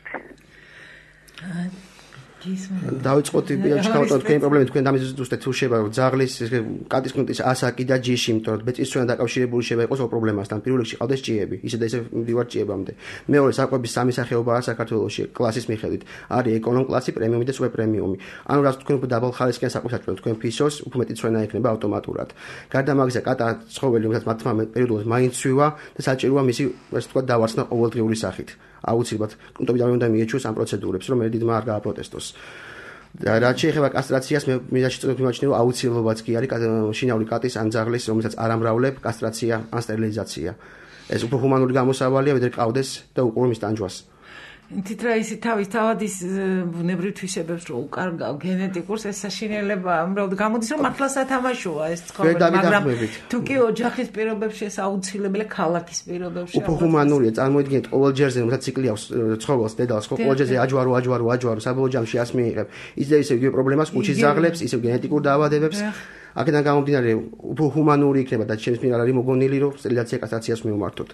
დავიწყოთ პირადად გავუტანოთ თქვენი პრობლემები თქვენ დამის ზუსტად თუ შეიძლება ძაღლის კატის კუნტის ასაკი და ჯიში იმიტომ რომ ბეწვისთან დაკავშირებული შეიძლება იყოს პრობლემასთან პირველ რიგში ყავდეს ჭიები ისე და ისე მივარ ჭიებამდე მეორე საკვების სამი სახეობაა საქართველოში კლასის მიხედვით არის ეკონომ კლასი პრემიუმი და სუპერ პრემიუმი ანუ რაც თქვენ უფრო დაბალ ხარისხიან საკვებს აჭრევთ თქვენ ფისოს უფრო მეტი წვენა ექნება ავტომატურად გარდა მაგისა კატა ცხოველი რომელსაც მათმა პერიოდულად მაინც ცვივა და საჭიროა მისი ასე ვთქვათ დავარსნა ყოველდღიური სახით აუცილებლად კუნტობიდან უნდა მიეჩვეს ამ პროცედურებს რომ ერიდმა არ გააპროტესტოს და რაც შეეხება კასტრაციას მე მიზანში წოდებ მიმაჩნია რომ აუცილებლობაც კი არის შინაური კატის ან ძაღლის რომელსაც არ ამრავლებ კასტრაცია ან სტერილიზაცია ეს უფრო ჰუმანური გამოსავალია ვიდრე ყავდეს და უყურო მის ტანჯვას თით რა ისი თავის თავადის ბუნებრივ თვისებებს რო უკარგავ გენეტიკურს ეს საშინელება უბრალოდ გამოდის რომ მართლა სათამაშოა ეს ცხოველი მაგრამ თუ კი ოჯახის პირობებში ეს აუცილებელია ქალაქის პირობებში უფრო ჰუმანურია წარმოიდგინეთ ყოველ ჯერზე რომელსაც ციკლი აქვს ცხოველს დედალს ხო ყოველ ჯერზე აჯვარო აჯვარო აჯვარო საბოლოო ჯამში ას მიიღებ ის და ისე იგივე პრობლემას კუჩის ძაღლებს ისე გენეტიკურ დაავადებებს აქედან გამომდინარე უფრო ჰუმანური იქნება და ჩემს მიერ არ არის მოგონილი რომ სტერილიზაცია კასტრაციას მივმართოთ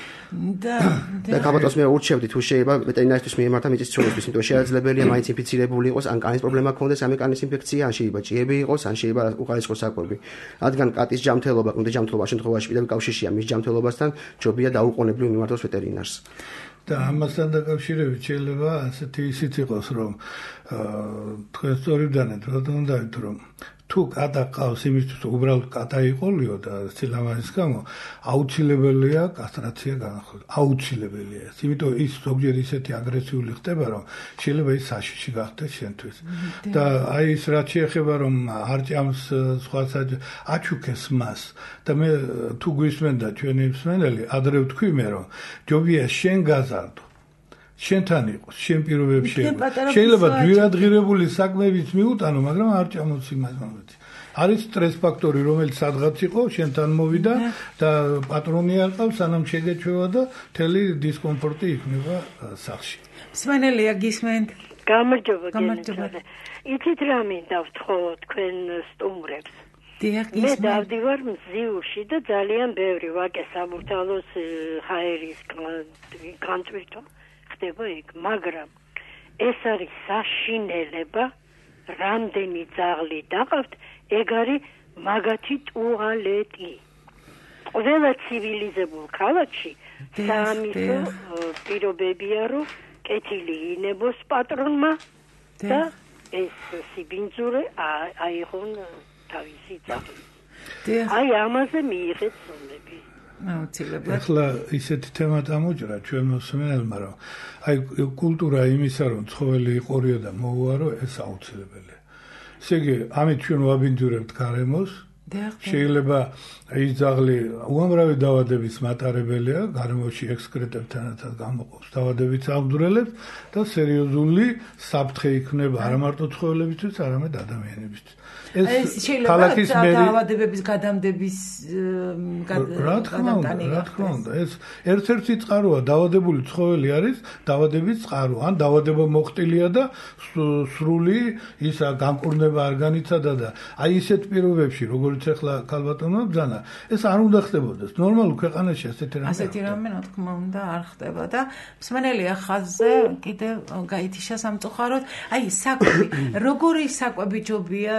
და და კაბატოს მე ურჩევდი თუ შეიძლება ვეტერინარისთვის მიემართა მიწის ცვლილებისთვის, იმიტომ შეაძლებელია მაინც ინფიცირებული იყოს, ან კანის პრობლემა ქონდეს, ამე კანის ინფექცია, ან შეიძლება ჭიები იყოს, ან შეიძლება უხარისხო საკვები. რადგან კატის ჯანმრთელობა, კუნთის ჯანმრთელობა შემთხვევაში პირდაპირ კავშირშია მის ჯანმრთელობასთან, ჯობია დაუყოვნებლივ მიმართოს ვეტერინარს. და ამასთან დაკავშირებით შეიძლება ასეთი ისიც იყოს, რომ თქვენ სწორიდანეთ როდონ დავით რომ თუ კატა ყავს იმისთვის უბრალოდ კატა იყოლიო და სილამაზის გამო აუცილებელია კასტრაცია განახორციელოს აუცილებელია ეს იმიტომ ის ზოგჯერ ისეთი აგრესიული ხდება რომ შეიძლება ის საშიში გახდეს შენთვის და აი ის რაც შეეხება რომ არ ჭამს სხვა აჩუქეს მას და მე თუ გვისმენდა ჩვენი მსმენელი adre ვთქვი მე რომ ჯობია შენ გაზარდო შენთან იყოს, შენ პირობებში შეიძლება ძვირადღირებული საქმეებიც მიუტანო, მაგრამ არ ჭამოს იმას მომეცი. არის სტრეს ფაქტორი, რომელიც სადღაც იყო, შენთან მოვიდა და პატრონი არ ყავს, სანამ შეგეჩვევა და მთელი დისკომფორტი იქნება სახლში. მსმენელია გისმენთ. გამარჯობა გენერალ. იცით რა მინდა ვთქო თქვენ სტუმრებს. მე დავდივარ მზიურში და ძალიან ბევრი ვაკე საბურთალოს ჰაერის განწვირთო ხდება იქ, მაგრამ ეს არის საშინელება, რამდენი ძაღლი დაყავთ, ეგ არის მაგათი ტუალეტი. ყველა ცივილიზებულ ქალაქში სამისო პირობებია, რომ კეთილი ინებოს პატრონმა და ეს სიბინძურე აიღონ თავისი ძაღლი. აი ამაზე მიიღეთ ზომები. აუცილებლად. ახლა ისეთი თემა დამოჭრა ჩვენ მოსმენელმა, რომ აი კულტურა იმისა, რომ ცხოველი იყორიო და მოუარო, ეს აუცილებელია. ესე იგი, ამით ჩვენ ვაბინძურებთ გარემოს. შეიძლება ის ძაღლი უამრავი დაავადების მატარებელია, გარემოში ექსკრეტებთანაც გამოყოფს დაავადებით ამძვრელებს და სერიოზული საფრთხე იქნება არა მარტო ცხოველებისთვის, არამედ ადამიანებისთვის. ეს ქალაქის დაავადებების გადამდების რა თქმა უნდა, რა თქმა უნდა, ეს ერთ-ერთი წყაროა, დაავადებული ცხოველი არის დაავადების წყარო, ან დაავადება მოხტილია და სრული ისა განკურნება არ განიცადა და აი ისეთ პირობებში, როგორც ახლა ქალბატონმა ბრძანა, ეს არ უნდა ხდებოდეს. ნორმალურ ქვეყანაში ასეთი რამე. ასეთი რამე, რა თქმა უნდა, არ ხდება და მსმენელია ხაზზე კიდე გაითიშა სამწუხაროდ. აი საკვები, როგორი საკვები ჯობია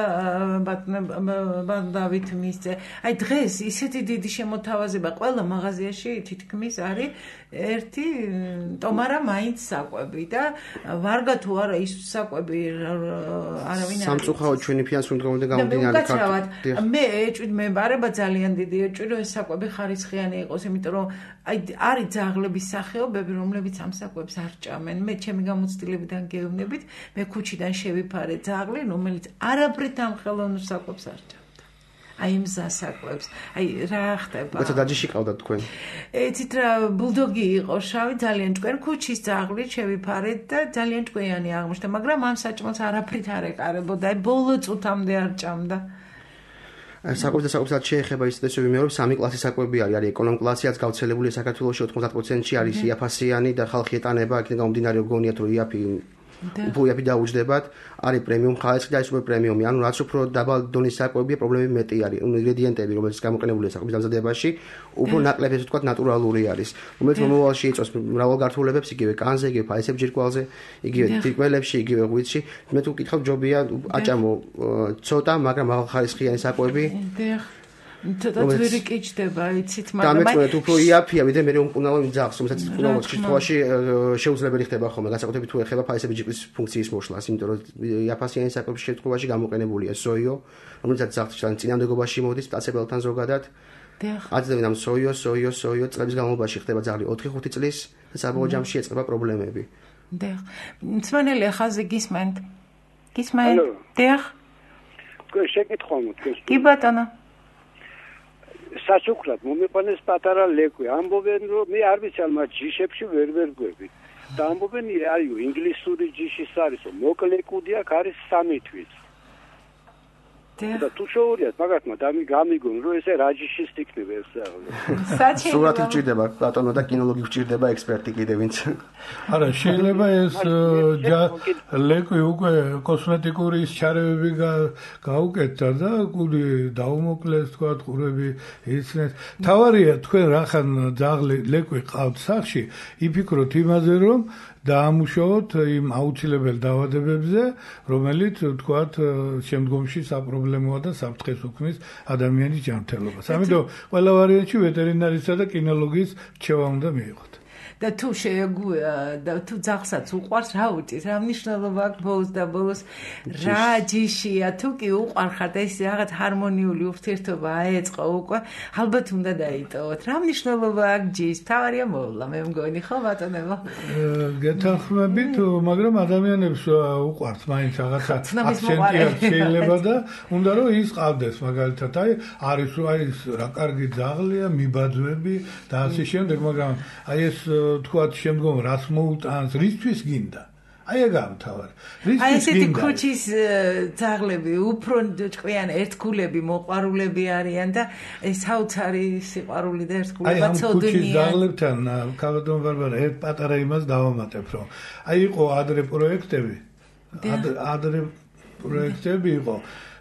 ბანდავით მისце. აი დღეს ისეთი დიდი შემოთავაზება ყველა მაღაზიაში თითქმის არის ერთი ტომარა მაინც საკვები და ვარგა თუ არა ის საკვები არავინ არ სამწუხაროდ ჩვენი ფინანსური მდგომარეობა გამომდინარე ქართული. მე ეჭვით მეμπარება ძალიან დიდი ეჭვი რომ ეს საკვები ხარისხიანი იყოს, იმიტომ რომ აი არის ძაღლების სახეობები, რომლებიც ამ საკვებს არ ჭამენ. მე ჩემი გამოცდილებიდან გეუბნებით, მე ქუჩიდან შევიფარე ძაღლი, რომელიც არაფრით ამ ხელოვნურ საკვებს არ ჭამდა. აი იმ საკვებს. აი რა ხდება? როცა დაჯიში ყავდათ თქვენ? ეცით რა ბულდოგი იყო შავი, ძალიან ჭკვენ ქუჩის ძაღლი შევიფარეთ და ძალიან ჭკვიანი აღმოჩნდა, მაგრამ ამ საჭმელს არაფრით არ ეკარებოდა. აი ბოლო წუთამდე არ ჭამდა. საკვებს და საკვებსაც შეეხება ის წესები მეორე სამი კლასის საკვები არის, არის ეკონომ კლასიაც გავრცელებული საქართველოში ოთხმოცდაათ პროცენტში არის იაფასიანი და ხალხი ეტანება, იქიდან გამომდინარე გონიათ რომ იაფი უფრო იაფი დაუჯდებათ, არის პრემიუმ ხარისხი და ის უფრო პრემიუმი, ანუ რაც უფრო დაბალ დონის საკვებია, პრობლემები მეტი არის. ანუ ინგრედიენტები, რომელიც გამოყენებულია საკვების დამზადებაში, უფრო ნაკლები, ესე ვთქვათ, ნატურალური არის. რომელიც მომავალში იწვევს მრავალ გართულებებს, იგივე კანზე, იგივე ფაისებ ჯირკვალზე, იგივე თირკმელებში, იგივე ღვიძლში. მე თუ ვკითხავ, ჯობია აჭამო ცოტა, მაგრამ მაღალ ხარისხიანი საკვები. თოდა ძვირი კიჩდება, იცით, მაგრამ დამეწონეთ უფრო იაფია, ვიდრე მე უმკურნალო ძაღლს, რომელსაც უმკურნალო სიტუაციაში შეუძლებელი ხდება ხოლმე, განსაკუთრებით თუ ეხება ფაისები ჯირკვლის ფუნქციის მოშლას, იმიტომ რომ იაფასიანი საკვების შემთხვევაში გამოყენებულია სოიო, რომელსაც ძაღლთან წინამდებობაში მოდის პლაცებელთან ზოგადად. აწევენ ამ სოიო, სოიო, სოიო, წლების განმავლობაში ხდება ძაღლი ოთხი ხუთი წლის და საბოლოო ჯამში ეწყება პრობლემები. დიახ. მცმენელი ხაზი გისმენთ? გისმენთ? დიახ. თქვენ შეკითხვა მოთქვენ. კი ბატონო. საჩუქრად მომიყვანეს პატარა ლეკვი. ამბობენ რომ მე არ ვიცი ამ ჯიშებში ვერ ვერ გვები. და ამბობენ არის ინგლისური ჯიშის არის, მოკლე კუდი აქ არის სამი თვის. და თუ შეურიათ მაგათმა დამი გამიგონ რომ ესე რა ჯიშის იქნება ეს ზაღლი. სურათი გჭირდება ბატონო და კინოლოგი გჭირდება ექსპერტი კიდე ვინც. არა, შეიძლება ეს ლეკვი უკვე კოსმეტიკური ჩარევები გაუკეთდა და კუდი დაუმოკლეს, თქვა ყურები იცნეს. თავარია თქვენ რახან ძაღლი ლეკვი ყავთ სახში, იფიქროთ იმაზე რომ დაამუშავოთ იმ აუცილებელ დაავადებებზე, რომელიც თქვათ შემდგომში საპრობლემოა და საფრთხეს უქმნის ადამიანის ჯანმრთელობას. ამიტომ ყველა ვარიანტში ვეტერინარისა და კინოლოგის რჩევა უნდა მიიღოთ. და თუ შეეგუა და თუ ძაღლსაც უყვარს, რა უწის? რა მნიშვნელობა აქვს ბოლოს და ბოლოს რა ჯიშია? თუ კი უყვარხარ და ეს რაღაც ჰარმონიული ურთიერთობა აეწყო უკვე, ალბათ უნდა დაიტოვოთ. რა მნიშვნელობა აქვს ჯიშს? თავარია მოვლა, მე მგონი, ხო ბატონებო? გეთანხმებით, მაგრამ ადამიანებს უყვართ მაინც რაღაცა აქცენტი შეიძლება და უნდა რომ ის ყავდეს მაგალითად, აი არის არის რა კარგი ძაღლია, მიბაძვები და ასე შემდეგ, მაგრამ აი ეს თქვათ შემდგომ რას მოუტანს, რისთვის გინდა? აი ეგ ამთავარი. აი ესეთი ქუჩის ძაღლები უფრო ჭკვიან ერთგულები, მოყვარულები არიან და საოცარი სიყვარული და ერთგულება წოდნია. აი ამ ქუჩის ძაღლებთან ქალბატონ ბარბარა ერთ პატარა იმას დავამატებ, რომ აი იყო ადრე პროექტები, ადრე პროექტები იყო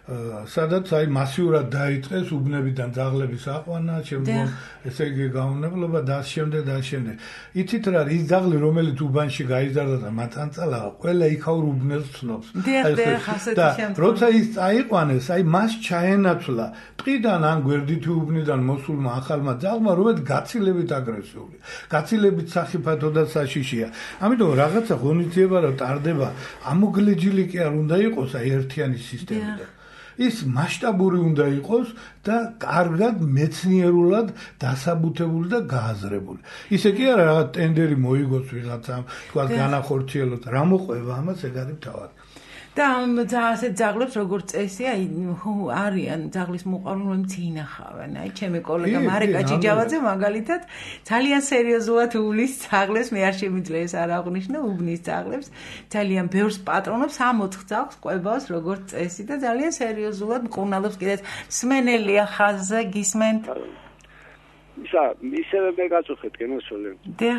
სადაც აი მასიურად დაიწყეს უბნებიდან ძაღლების აყვანა, შემდგომ ესე იგი გაუნებლობა და შემდეგ და შემდეგ. იცით რა, ის ძაღლი რომელიც უბანში გაიზარდა და მათ ანწალაა, ყველა იქაურ უბნელს ცნობს. და როცა ის წაიყვანეს, აი მას ჩაენაცვლა ტყიდან ან გვერდითი უბნიდან მოსულმა ახალმა ძაღლმა, რომელიც გაცილებით აგრესიული, გაცილებით სახიფათო და საშიშია. ამიტომ რაღაცა ღონისძიება რა ტარდება, ამოგლეჯილი კი არ უნდა იყოს აი ერთიანი სისტემიდან. ის მასშტაბური უნდა იყოს და კარგად მეცნიერულად დასაბუთებული და გააზრებული. ისე კი არა რაღაც ტენდერი მოიგოს ვიღაცამ, თქვა განახორციელოთ, რა მოყვება ამას ეგ არის თავად. და ასეთ ძაღლებს როგორც წესი აი არიან ძაღლის მოყვარულები წინახავენ. აი ჩემი კოლეგა მარეკა ჭიჯავაძე მაგალითად ძალიან სერიოზულად უვლის ძაღლებს, მე არ შემიძლია ეს არ აღვნიშნო, უბნის ძაღლებს, ძალიან ბევრს პატრონობს, ამ-ოთხ ძაღლს ყვებავს როგორც წესი და ძალიან სერიოზულად მკურნალობს კიდეც. მსმენელია ხაზზე, გისმენთ? ისა, ისევე მე გაწუხეთ გენოსოლე. დიახ.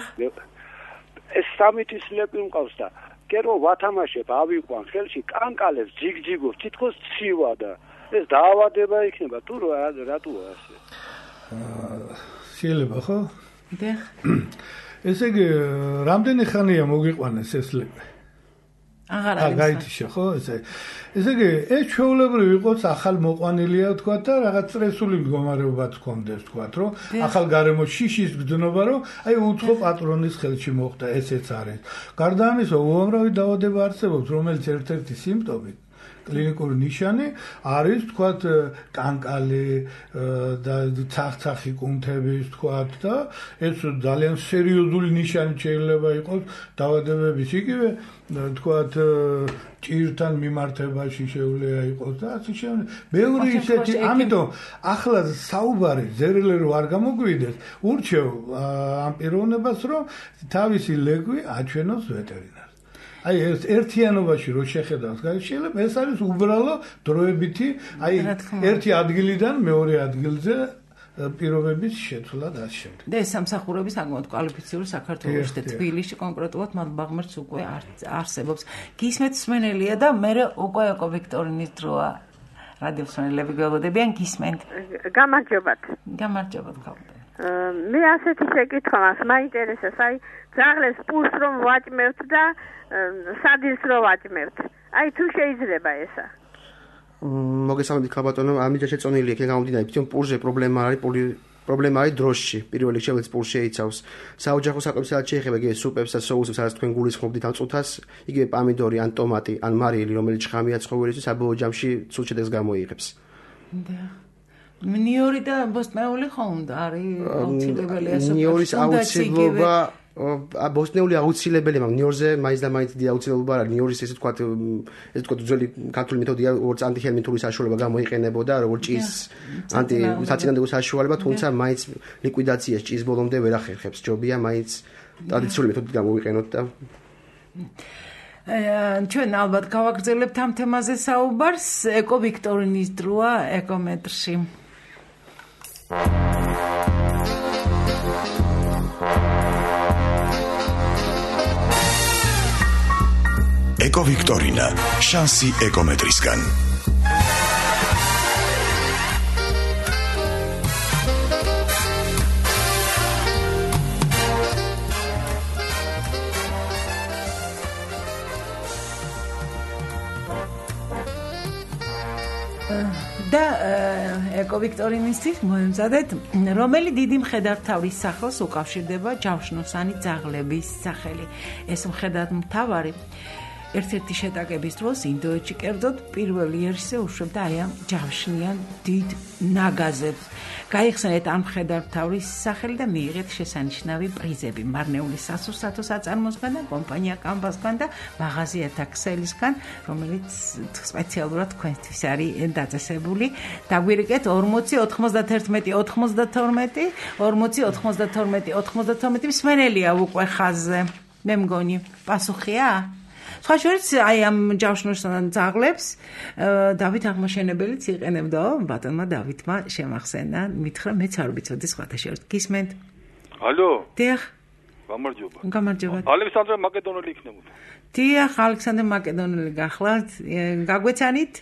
ეს სამი თვის ლეპი მყავს და კერო ვათამაშებ ავიყვან ხელში კანკალებს ჯიგჯიგობს თითქოს ცივა და ეს დაავადება იქნება თუ რატოა ასე შეიძლება ხო? დიახ. ესე იგი რამდენი ხანია მოგიყვანეს ეს ლეპი? აღარ არის. გაითიშა ხო ესე. ესე იგი ეს ჩვეულებრივ იყოს ახალ მოყვანილია თქვა და რაღაც სტრესული მდგომარეობაც გქონდეს თქვა რომ ახალ გარემოში შიშის გძნობა რომ აი უცხო პატრონის ხელში მოხდა ესეც არის. გარდა ამისა უამრავი დაავადება არსებობს რომელიც ერთ-ერთი სიმპტომი კლინიკური ნიშანი არის თქვათ კანკალი და ცახცახი კუნთების თქვათ და ეს ძალიან სერიოზული ნიშანი შეიძლება იყოს დაავადებების იგივე თქვათ ჭირთან მიმართებაში შეუძლია იყოს და ასე შემდეგ. ბევრი ისეთი, ამიტომ ახლა საუბარი ზერელე რო არ გამოგვიდეს, ურჩევ ამ პიროვნებას რომ თავისი ლეგვი აჩვენოს ვეტერინარს. აი ეს ერთიანობაში რო შეხედავს, შეიძლება ეს არის უბრალო დროებითი, აი ერთი ადგილიდან მეორე ადგილზე პირობების შეცვლა და ასე შემდეგ. და ეს სამსახურები საკმაოდ კვალიფიციური საქართველოში და თბილისში კონკრეტულად მადლობა ღმერთს უკვე არსებობს. გისმენთ მსმენელია და მე უკვე ეკო ვიქტორინის დროა. რადიო მსმენელები გველოდებიან გისმენთ. გამარჯობათ. გამარჯობათ ხალხო. მე ასეთი შეკითხვა მაქვს, მაინტერესებს, აი ძაღლებს პურს რომ ვაჭმევთ და სადილს რომ ვაჭმევთ. აი თუ შეიძლება ესა. მოგესალმებით ხალბატონო, ამიჯერ შეწონილი იქ გამომდინარე, თვითონ პურზე პრობლემა არის, პრობლემა არის დროში. პირველ რიგში შეგვეც პურს შეიცავს. საოჯახო საკვებს რაც შეეხება იგივე სუპებს და სოუსებს, რაც თქვენ გულისხმობთ ამ წუთას, იგივე პამიდორი ან ტომატი ან მარილი, რომელიც ხამია ცხოველისთვის, საბოლოო ჯამში სულ შედეგს გამოიღებს. და ნიორი და ბოსტნეული ხო უნდა არის აუცილებელია სუპერს. ნიორის აუცილებლობა ბოსტნეული აუცილებელია, მაგრამ ნიორზე მაინც და მაინც დიდი აუცილებლობა არა. ნიორის ესე თქვა, ესე თქვა ძველი ქართული მეთოდია, როგორც ანტიჰელმინთური საშუალება გამოიყენებოდა, როგორც ჭის ანტი საწინააღმდეგო საშუალება, თუმცა მაინც ლიკვიდაციას ჭის ბოლომდე ვერ ახერხებს. ჯობია მაინც ტრადიციული მეთოდით გამოვიყენოთ და ჩვენ ალბათ გავაგრძელებთ ამ თემაზე საუბარს. ეკო ვიქტორინის დროა ეკომეტრში. ეკო ვიქტორინა, შანსი ეკომეტრისგან. და ეკო ვიქტორინისთვის მოემზადეთ, რომელი დიდი მხედართმთავრის სახელს უკავშირდება ჯავშნოსანი ძაღლების სახელი. ეს მხედართმთავარი ერთ-ერთი შეტაკების დროს ინდოეთში კერძოდ პირველი ერისზე უშვებდა აი ამ ჯავშნიან დიდ ნაგაზებს. გაიხსენეთ ამ მხედართმთავრის სახელი და მიიღეთ შესანიშნავი პრიზები მარნეულის სასურსათო საწარმოსგან და კომპანია კამბასგან და მაღაზიათა ქსელისგან, რომელიც სპეციალურად თქვენთვის არის დაწესებული. დაგვირეკეთ ორმოცი ოთხმოცდათერთმეტი ოთხმოცდათორმეტი ორმოცი ოთხმოცდათორმეტი ოთხმოცდათორმეტი მსმენელია უკვე ხაზზე. მე მგონი პასუხია? სხვა შორის აი ამ ჯავშნოსან ძაღლებს დავით აღმაშენებელიც იყენებდა, ბატონმა დავითმა შემახსენა, მითხრა მეც არ ვიცოდი სხვათა შორის. გისმენთ? ალო? დიახ. გამარჯობა. გამარჯობა. ალექსანდრე მაკედონელი იქნებოდა. დიახ, ალექსანდრე მაკედონელი გახლავთ. გაგვეცანით?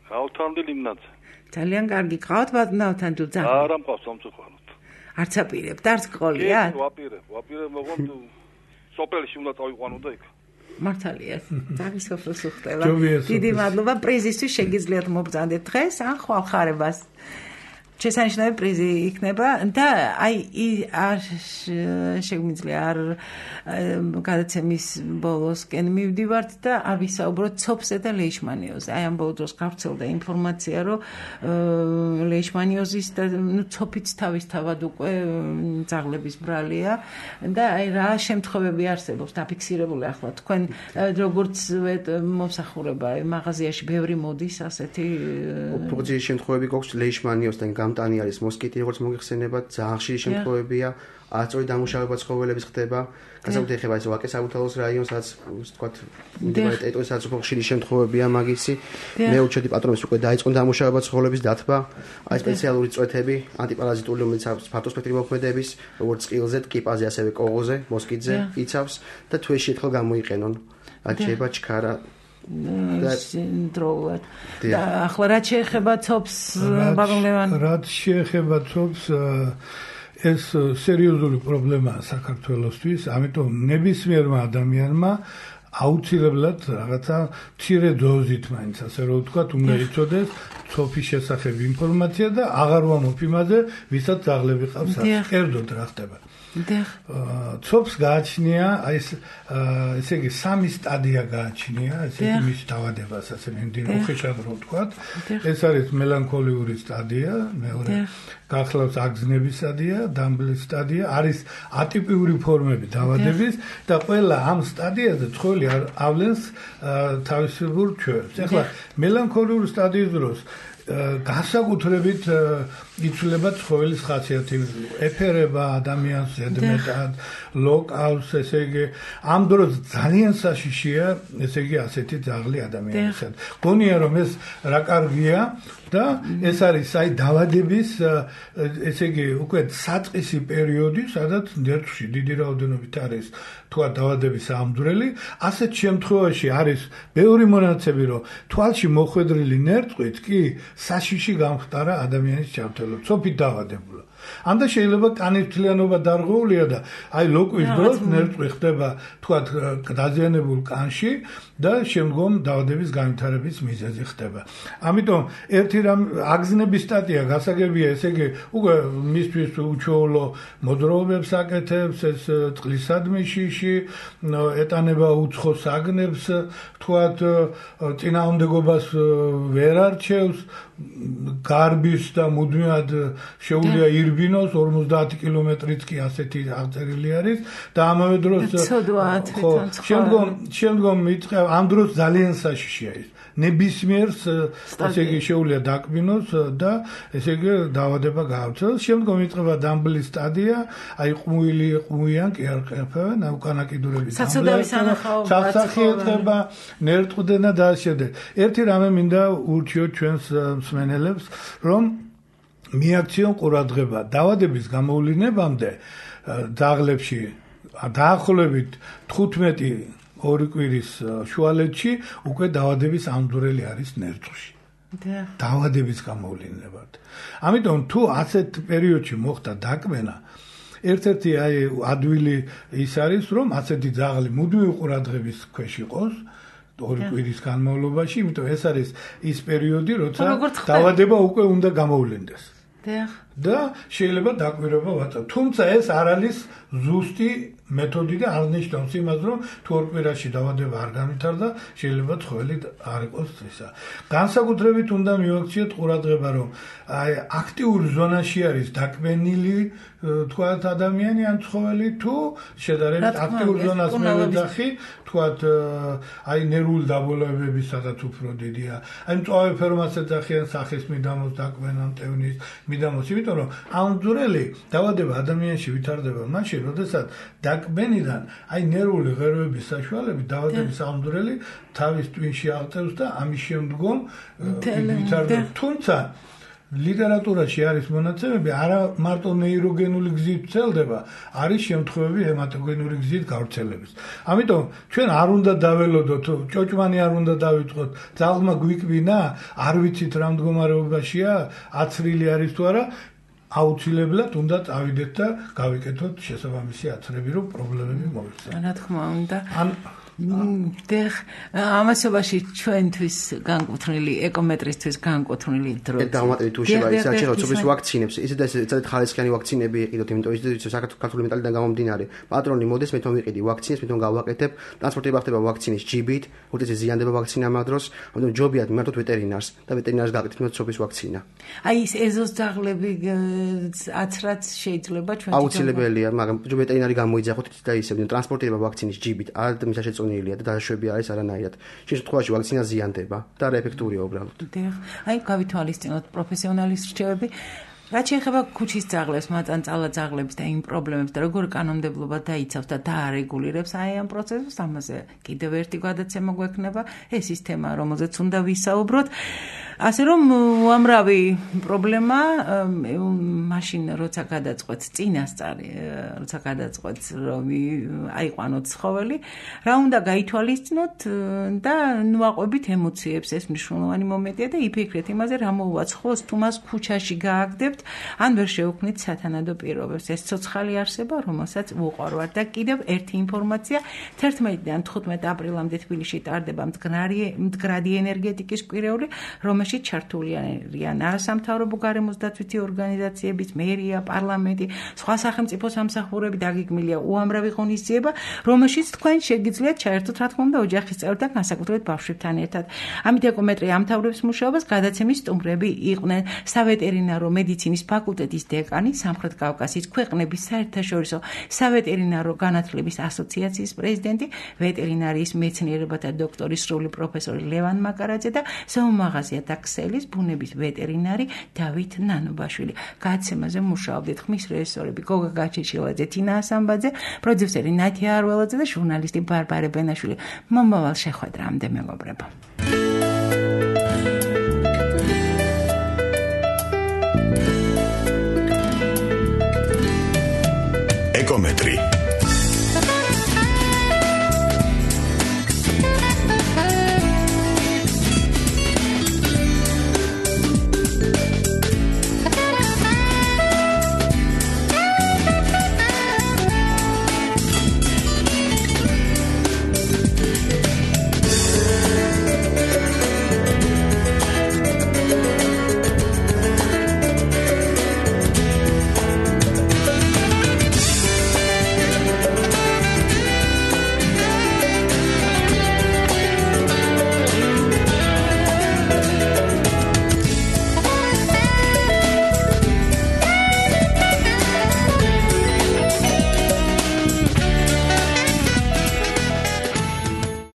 ავთანდილ იმნაც. ძალიან კარგი ყავთ ბატონო ავთანდილ ძაღლი. არა მყავს სამწუხაროდ. არც აპირებთ, არც გყოლიათ? კი, ვაპირებ, ვაპირებ, მაგრამ სოფელში უნდა წავიყვანო და იქ. მართალია, ძაღლის სოფელს უხდება. დიდი მადლობა პრიზისთვის შეგიძლიათ მობრძანდეთ დღეს ან ხვალ ხარებას. შესანიშნავი პრიზი იქნება და აი არ შეგვიძლია არ გადაცემის ბოლოსკენ მივდივართ და არ ვისაუბროთ ცოფზე და ლეიშმანიოზზე. აი ამ ბოლო დროს გავრცელდა ინფორმაცია, რომ ლეიშმანიოზის და ნუ ცოფიც თავისთავად უკვე ძაღლების ბრალია და აი რა შემთხვევები არსებობს დაფიქსირებული ახლა თქვენ როგორც მომსახურება მაღაზიაში ბევრი მოდის ასეთი უბრალოდ შემთხვევები გვაქვს ლეიშმანიოზთან გამტანი არის მოსკიტი, როგორც მოგიხსენებათ, ძალიან ხშირი შემთხვევებია, აწორი დამუშავება ცხოველების ხდება, განსაკუთრებით ეხება ეს ვაკეს აბუთალოს რაიონს, რაც ვთქვათ, მიმდებარე ტერიტორიაზე რაც უფრო ხშირი შემთხვევებია მაგისი. მე უჩვენდი პატრონის უკვე დაიწყო დამუშავება ცხოველების დათბა, აი სპეციალური წვეთები, ანტიპარაზიტული, რომელიც ფართოსპექტრი მოქმედების, როგორც წყილზე, ტკიპაზე, ასევე კოღოზე, მოსკიტზე იცავს და თვეში ერთხელ გამოიყენონ. რაც შეიძლება ჩქარა დროულად. და ახლა რაც შეეხება ცოფს, ბაბა ლევან? რაც შეეხება ცოფს, ეს სერიოზული პრობლემაა საქართველოსთვის, ამიტომ ნებისმიერმა ადამიანმა აუცილებლად რაღაცა მცირე დოზით მაინც ასე რომ ვთქვათ, უნდა იცოდეს ცოფის შესახებ ინფორმაცია და აღარ ვამბობ იმაზე, ვისაც ძაღლები ყავს, კერძოდ რა ხდება. ცოფს გააჩნია აი ეს ესე იგი სამი სტადია გააჩნია, ესე იგი მის დავადებას ასე მიმდინარე უხეშად რო ვთქვათ. ეს არის მელანქოლიური სტადია, მეორე გახლავს აგზნების სტადია, დამბლის სტადია, არის ატიპიური ფორმები დავადების და ყველა ამ სტადიაზე ცხოველი ავლენს თავისებურ ჩვევებს. ეხლა მელანქოლიური სტადიის დროს განსაკუთრებით იცვლება ცხოველის ხასიათი, ეფერება ადამიანს ზედმეტად, ლოკავს, ესე იგი, ამ დროს ძალიან საშიშია, ესე იგი, ასეთი ძაღლი ადამიანისად. გონია რომ ეს რა კარგია და ეს არის აი დავადების, ესე იგი, უკვე საწყისი პერიოდი, სადაც ნერვში დიდი რაოდენობით არის თქვა დავადების ამდვრელი, ასეთ შემთხვევაში არის ბევრი მონაცემი, რომ თვალში მოხვედრილი ნერწყვით კი საშიში გამხდარა ადამიანის ჩავთელო, ცოფით დავადებულა. ანდა შეიძლება კანის თლიანობა დარღვეულია და აი ლოკვის დროს ნერწყვი ხდება თქვათ დაზიანებულ კანში და შემდგომ დავადების განვითარების მიზეზი ხდება. ამიტომ ერთი რამ აგზნების სტატია გასაგებია, ესე იგი უკვე მისთვის უჩვეულო მოძრაობებს აკეთებს, ეს წყლისადმი შიში, ეტანება უცხო საგნებს, თქვათ წინააღმდეგობას ვერ არჩევს, გარბის და მუდმივად შეუძლია ირბინოს ორმოცდაათი კილომეტრიც კი ასეთი აღწერილი არის და ამავე დროს ხო შემდგომ შემდგომ მიწყება ამ დროს ძალიან საშიშია ის ნებისმიერს ესე იგი შეუძლია დაკბინოს და ესე იგი დავადება გაავრცელოს შემდგომ იწყება დამბლის სტადია აი ყმუილი ყმუიან კი არ ყოფენ უკანა კიდურების საცოდავის ანახაობა სასახიეთება ნერტყდენა და შემდეგ ერთი რამე მინდა ურჩიოთ ჩვენს მსმენელებს რომ მიაქციონ ყურადღება დავადების გამოვლინებამდე ძაღლებში დაახლოებით თხუთმეტი ორი კვირის შუალედში უკვე დავადების ამდვრელი არის ნერწყვში. დავადების გამოვლინებად. ამიტომ თუ ასეთ პერიოდში მოხდა დაკმენა, ერთ-ერთი აი ადვილი ის არის, რომ ასეთი ძაღლი მუდმივი ყურადღების ქვეშ იყოს ორი კვირის განმავლობაში, იმიტომ ეს არის ის პერიოდი, როცა დავადება უკვე უნდა გამოვლინდეს. და შეიძლება დაკვირვება ვაწევთ. თუმცა ეს არ არის ზუსტი მეთოდი და არ ნიშნავს იმას, რომ თუ ორ კვირაში დავადება არ განვითარდა, შეიძლება ცხოველი არ იყოს ისა. განსაკუთრებით უნდა მივაქციოთ ყურადღება, რომ აი აქტიური ზონაში არის დაკმენილი თქვათ ადამიანი ან ცხოველი თუ შედარებით აქტიურ ზონას მევეძახი, თქვათ აი ნერვული დაბოლოებები სადაც უფრო დიდია. აი მწვავე ფორმას ეძახიან სახის მიდამოს დაკმენა მტევნის მიდამოს, იმიტომ რომ ამ ძვრელი დავადება ადამიანში ვითარდება მაშინ, როდესაც დაკმენიდან აი ნერვული ღეროების საშუალებით დავადების ამ ძვრელი თავის ტვინში აღწევს და ამის შემდგომ ვითარდება. თუმცა ლიტერატურაში არის მონაცემები, არა მარტო ნეიროგენული გზით ვრცელდება, არის შემთხვევები ჰემატოგენური გზით გავრცელების. ამიტომ ჩვენ არ უნდა დაველოდოთ, ჭოჭმანი არ უნდა დავიწყოთ, ძალმა გვიკბინა, არ ვიცით რა მდგომარეობაშია, აცრილი არის თუ არა, აუცილებლად უნდა წავიდეთ და გავიკეთოთ შესაბამისი აცრები, რომ პრობლემები მოიქცეთ. რა თქმა უნდა. ან დეხ ამასობაში ჩვენთვის განკუთვნილი ეკომეტრისთვის განკუთვნილი დრო. დავამატებით თუ შეიძლება ის საერთოდ სოფლის ვაქცინებს, ისე და ესე ძალიან ხალისიანი ვაქცინები იყიდოთ, იმიტომ ის საქართველოს მეტალიდან გამომდინარე. პატრონი მოდის, მე თვითონ ვიყიდი ვაქცინას, მე თვითონ გავაკეთებ, ტრანსპორტირება ხდება ვაქცინის ჯიბით, უდეცი ზიანდება ვაქცინა ამ დროს, ამიტომ ჯობიათ მიმართოთ ვეტერინარს და ვეტერინარს გააკეთეთ მე სოფლის ვაქცინა. აი ეს ეზოს ძაღლები აცრაც შეიძლება ჩვენ აუცილებელია, მაგრამ ვეტერინარი გამოიძახოთ და ისე ტრანსპორტირება ვაქცინის ჯიბით, არ მისაშეწონილია და დაშვები არის არანაირად. შენ შემთხვევაში ვაქცინა ზიანდება და არა ეფექტურია უბრალოდ. აი გავითვალისწინოთ პროფესიონალის რჩევები. რაც შეეხება ქუჩის ძაღლებს, მაწანწალა ძაღლებს და იმ პრობლემებს და როგორ კანონმდებლობა დაიცავს და დაარეგულირებს აი ამ პროცესს, ამაზე კიდევ ერთი გადაცემა გვექნება. ეს ის თემა, რომელზეც უნდა ვისაუბროთ. ასე რომ უამრავი პრობლემა მაშინ როცა გადაწყვეტ წინასწარი, როცა გადაწყვეტ რომ აიყვანოთ ცხოველი, რა უნდა გაითვალისწინოთ და ნუაყვებით ემოციებს, ეს მნიშვნელოვანი მომენტია და იფიქრეთ იმაზე, რა მოუვა ცხოველს თუ მას ქუჩაში გააგდებთ, ან ვერ შევქმნით სათანადო პირობებს. ეს ცოცხალი არსება, რომელსაც უყვარვართ და კიდევ ერთი ინფორმაცია, თერთმეტიდან თხუთმეტ აპრილამდე თბილისში ტარდება მდგრადი მდგრადი ენერგეტიკის კვირეული, რომელშიც ჩართული არიან არასამთავრობო გარემოს დაცვითი ორგანიზაციების, მერია, პარლამენტი, სხვა სახელმწიფო სამსახურები, დაგეგმილია უამრავი ღონისძიება, რომელშიც თქვენ შეგიძლიათ ჩაერთოთ, რა თქმა უნდა, ოჯახის წევრთან, განსაკუთრებით ბავშვებთან ერთად. ამით ეკომეტრი ამთავრებს მუშაობას, გადაცემის სტუმრები იყვნენ სავეტერინარო მედიცინის ფაკულტეტის დეკანი, სამხრეთ კავკასიის ქვეყნების საერთაშორისო სავეტერინარო განათლების ასოციაციის პრეზიდენტი, ვეტერინარიის მეცნიერებათა დოქტორის სრული პროფესორი ლევან მაკარაძე და საუმაღაზია ქსელის ბუნების ვეტერინარი დავით ნანობაშვილი. გადაცემაზე მუშაობდით ხმის რეჟისორები გოგა გაჩეჩილაძე, თინა ასამბაძე, პროდიუსერი ნათია არველაძე და ჟურნალისტი ბარბარე ბენაშვილი. მომავალ შეხვედრამდე მეგობრებო. ეკომეტრი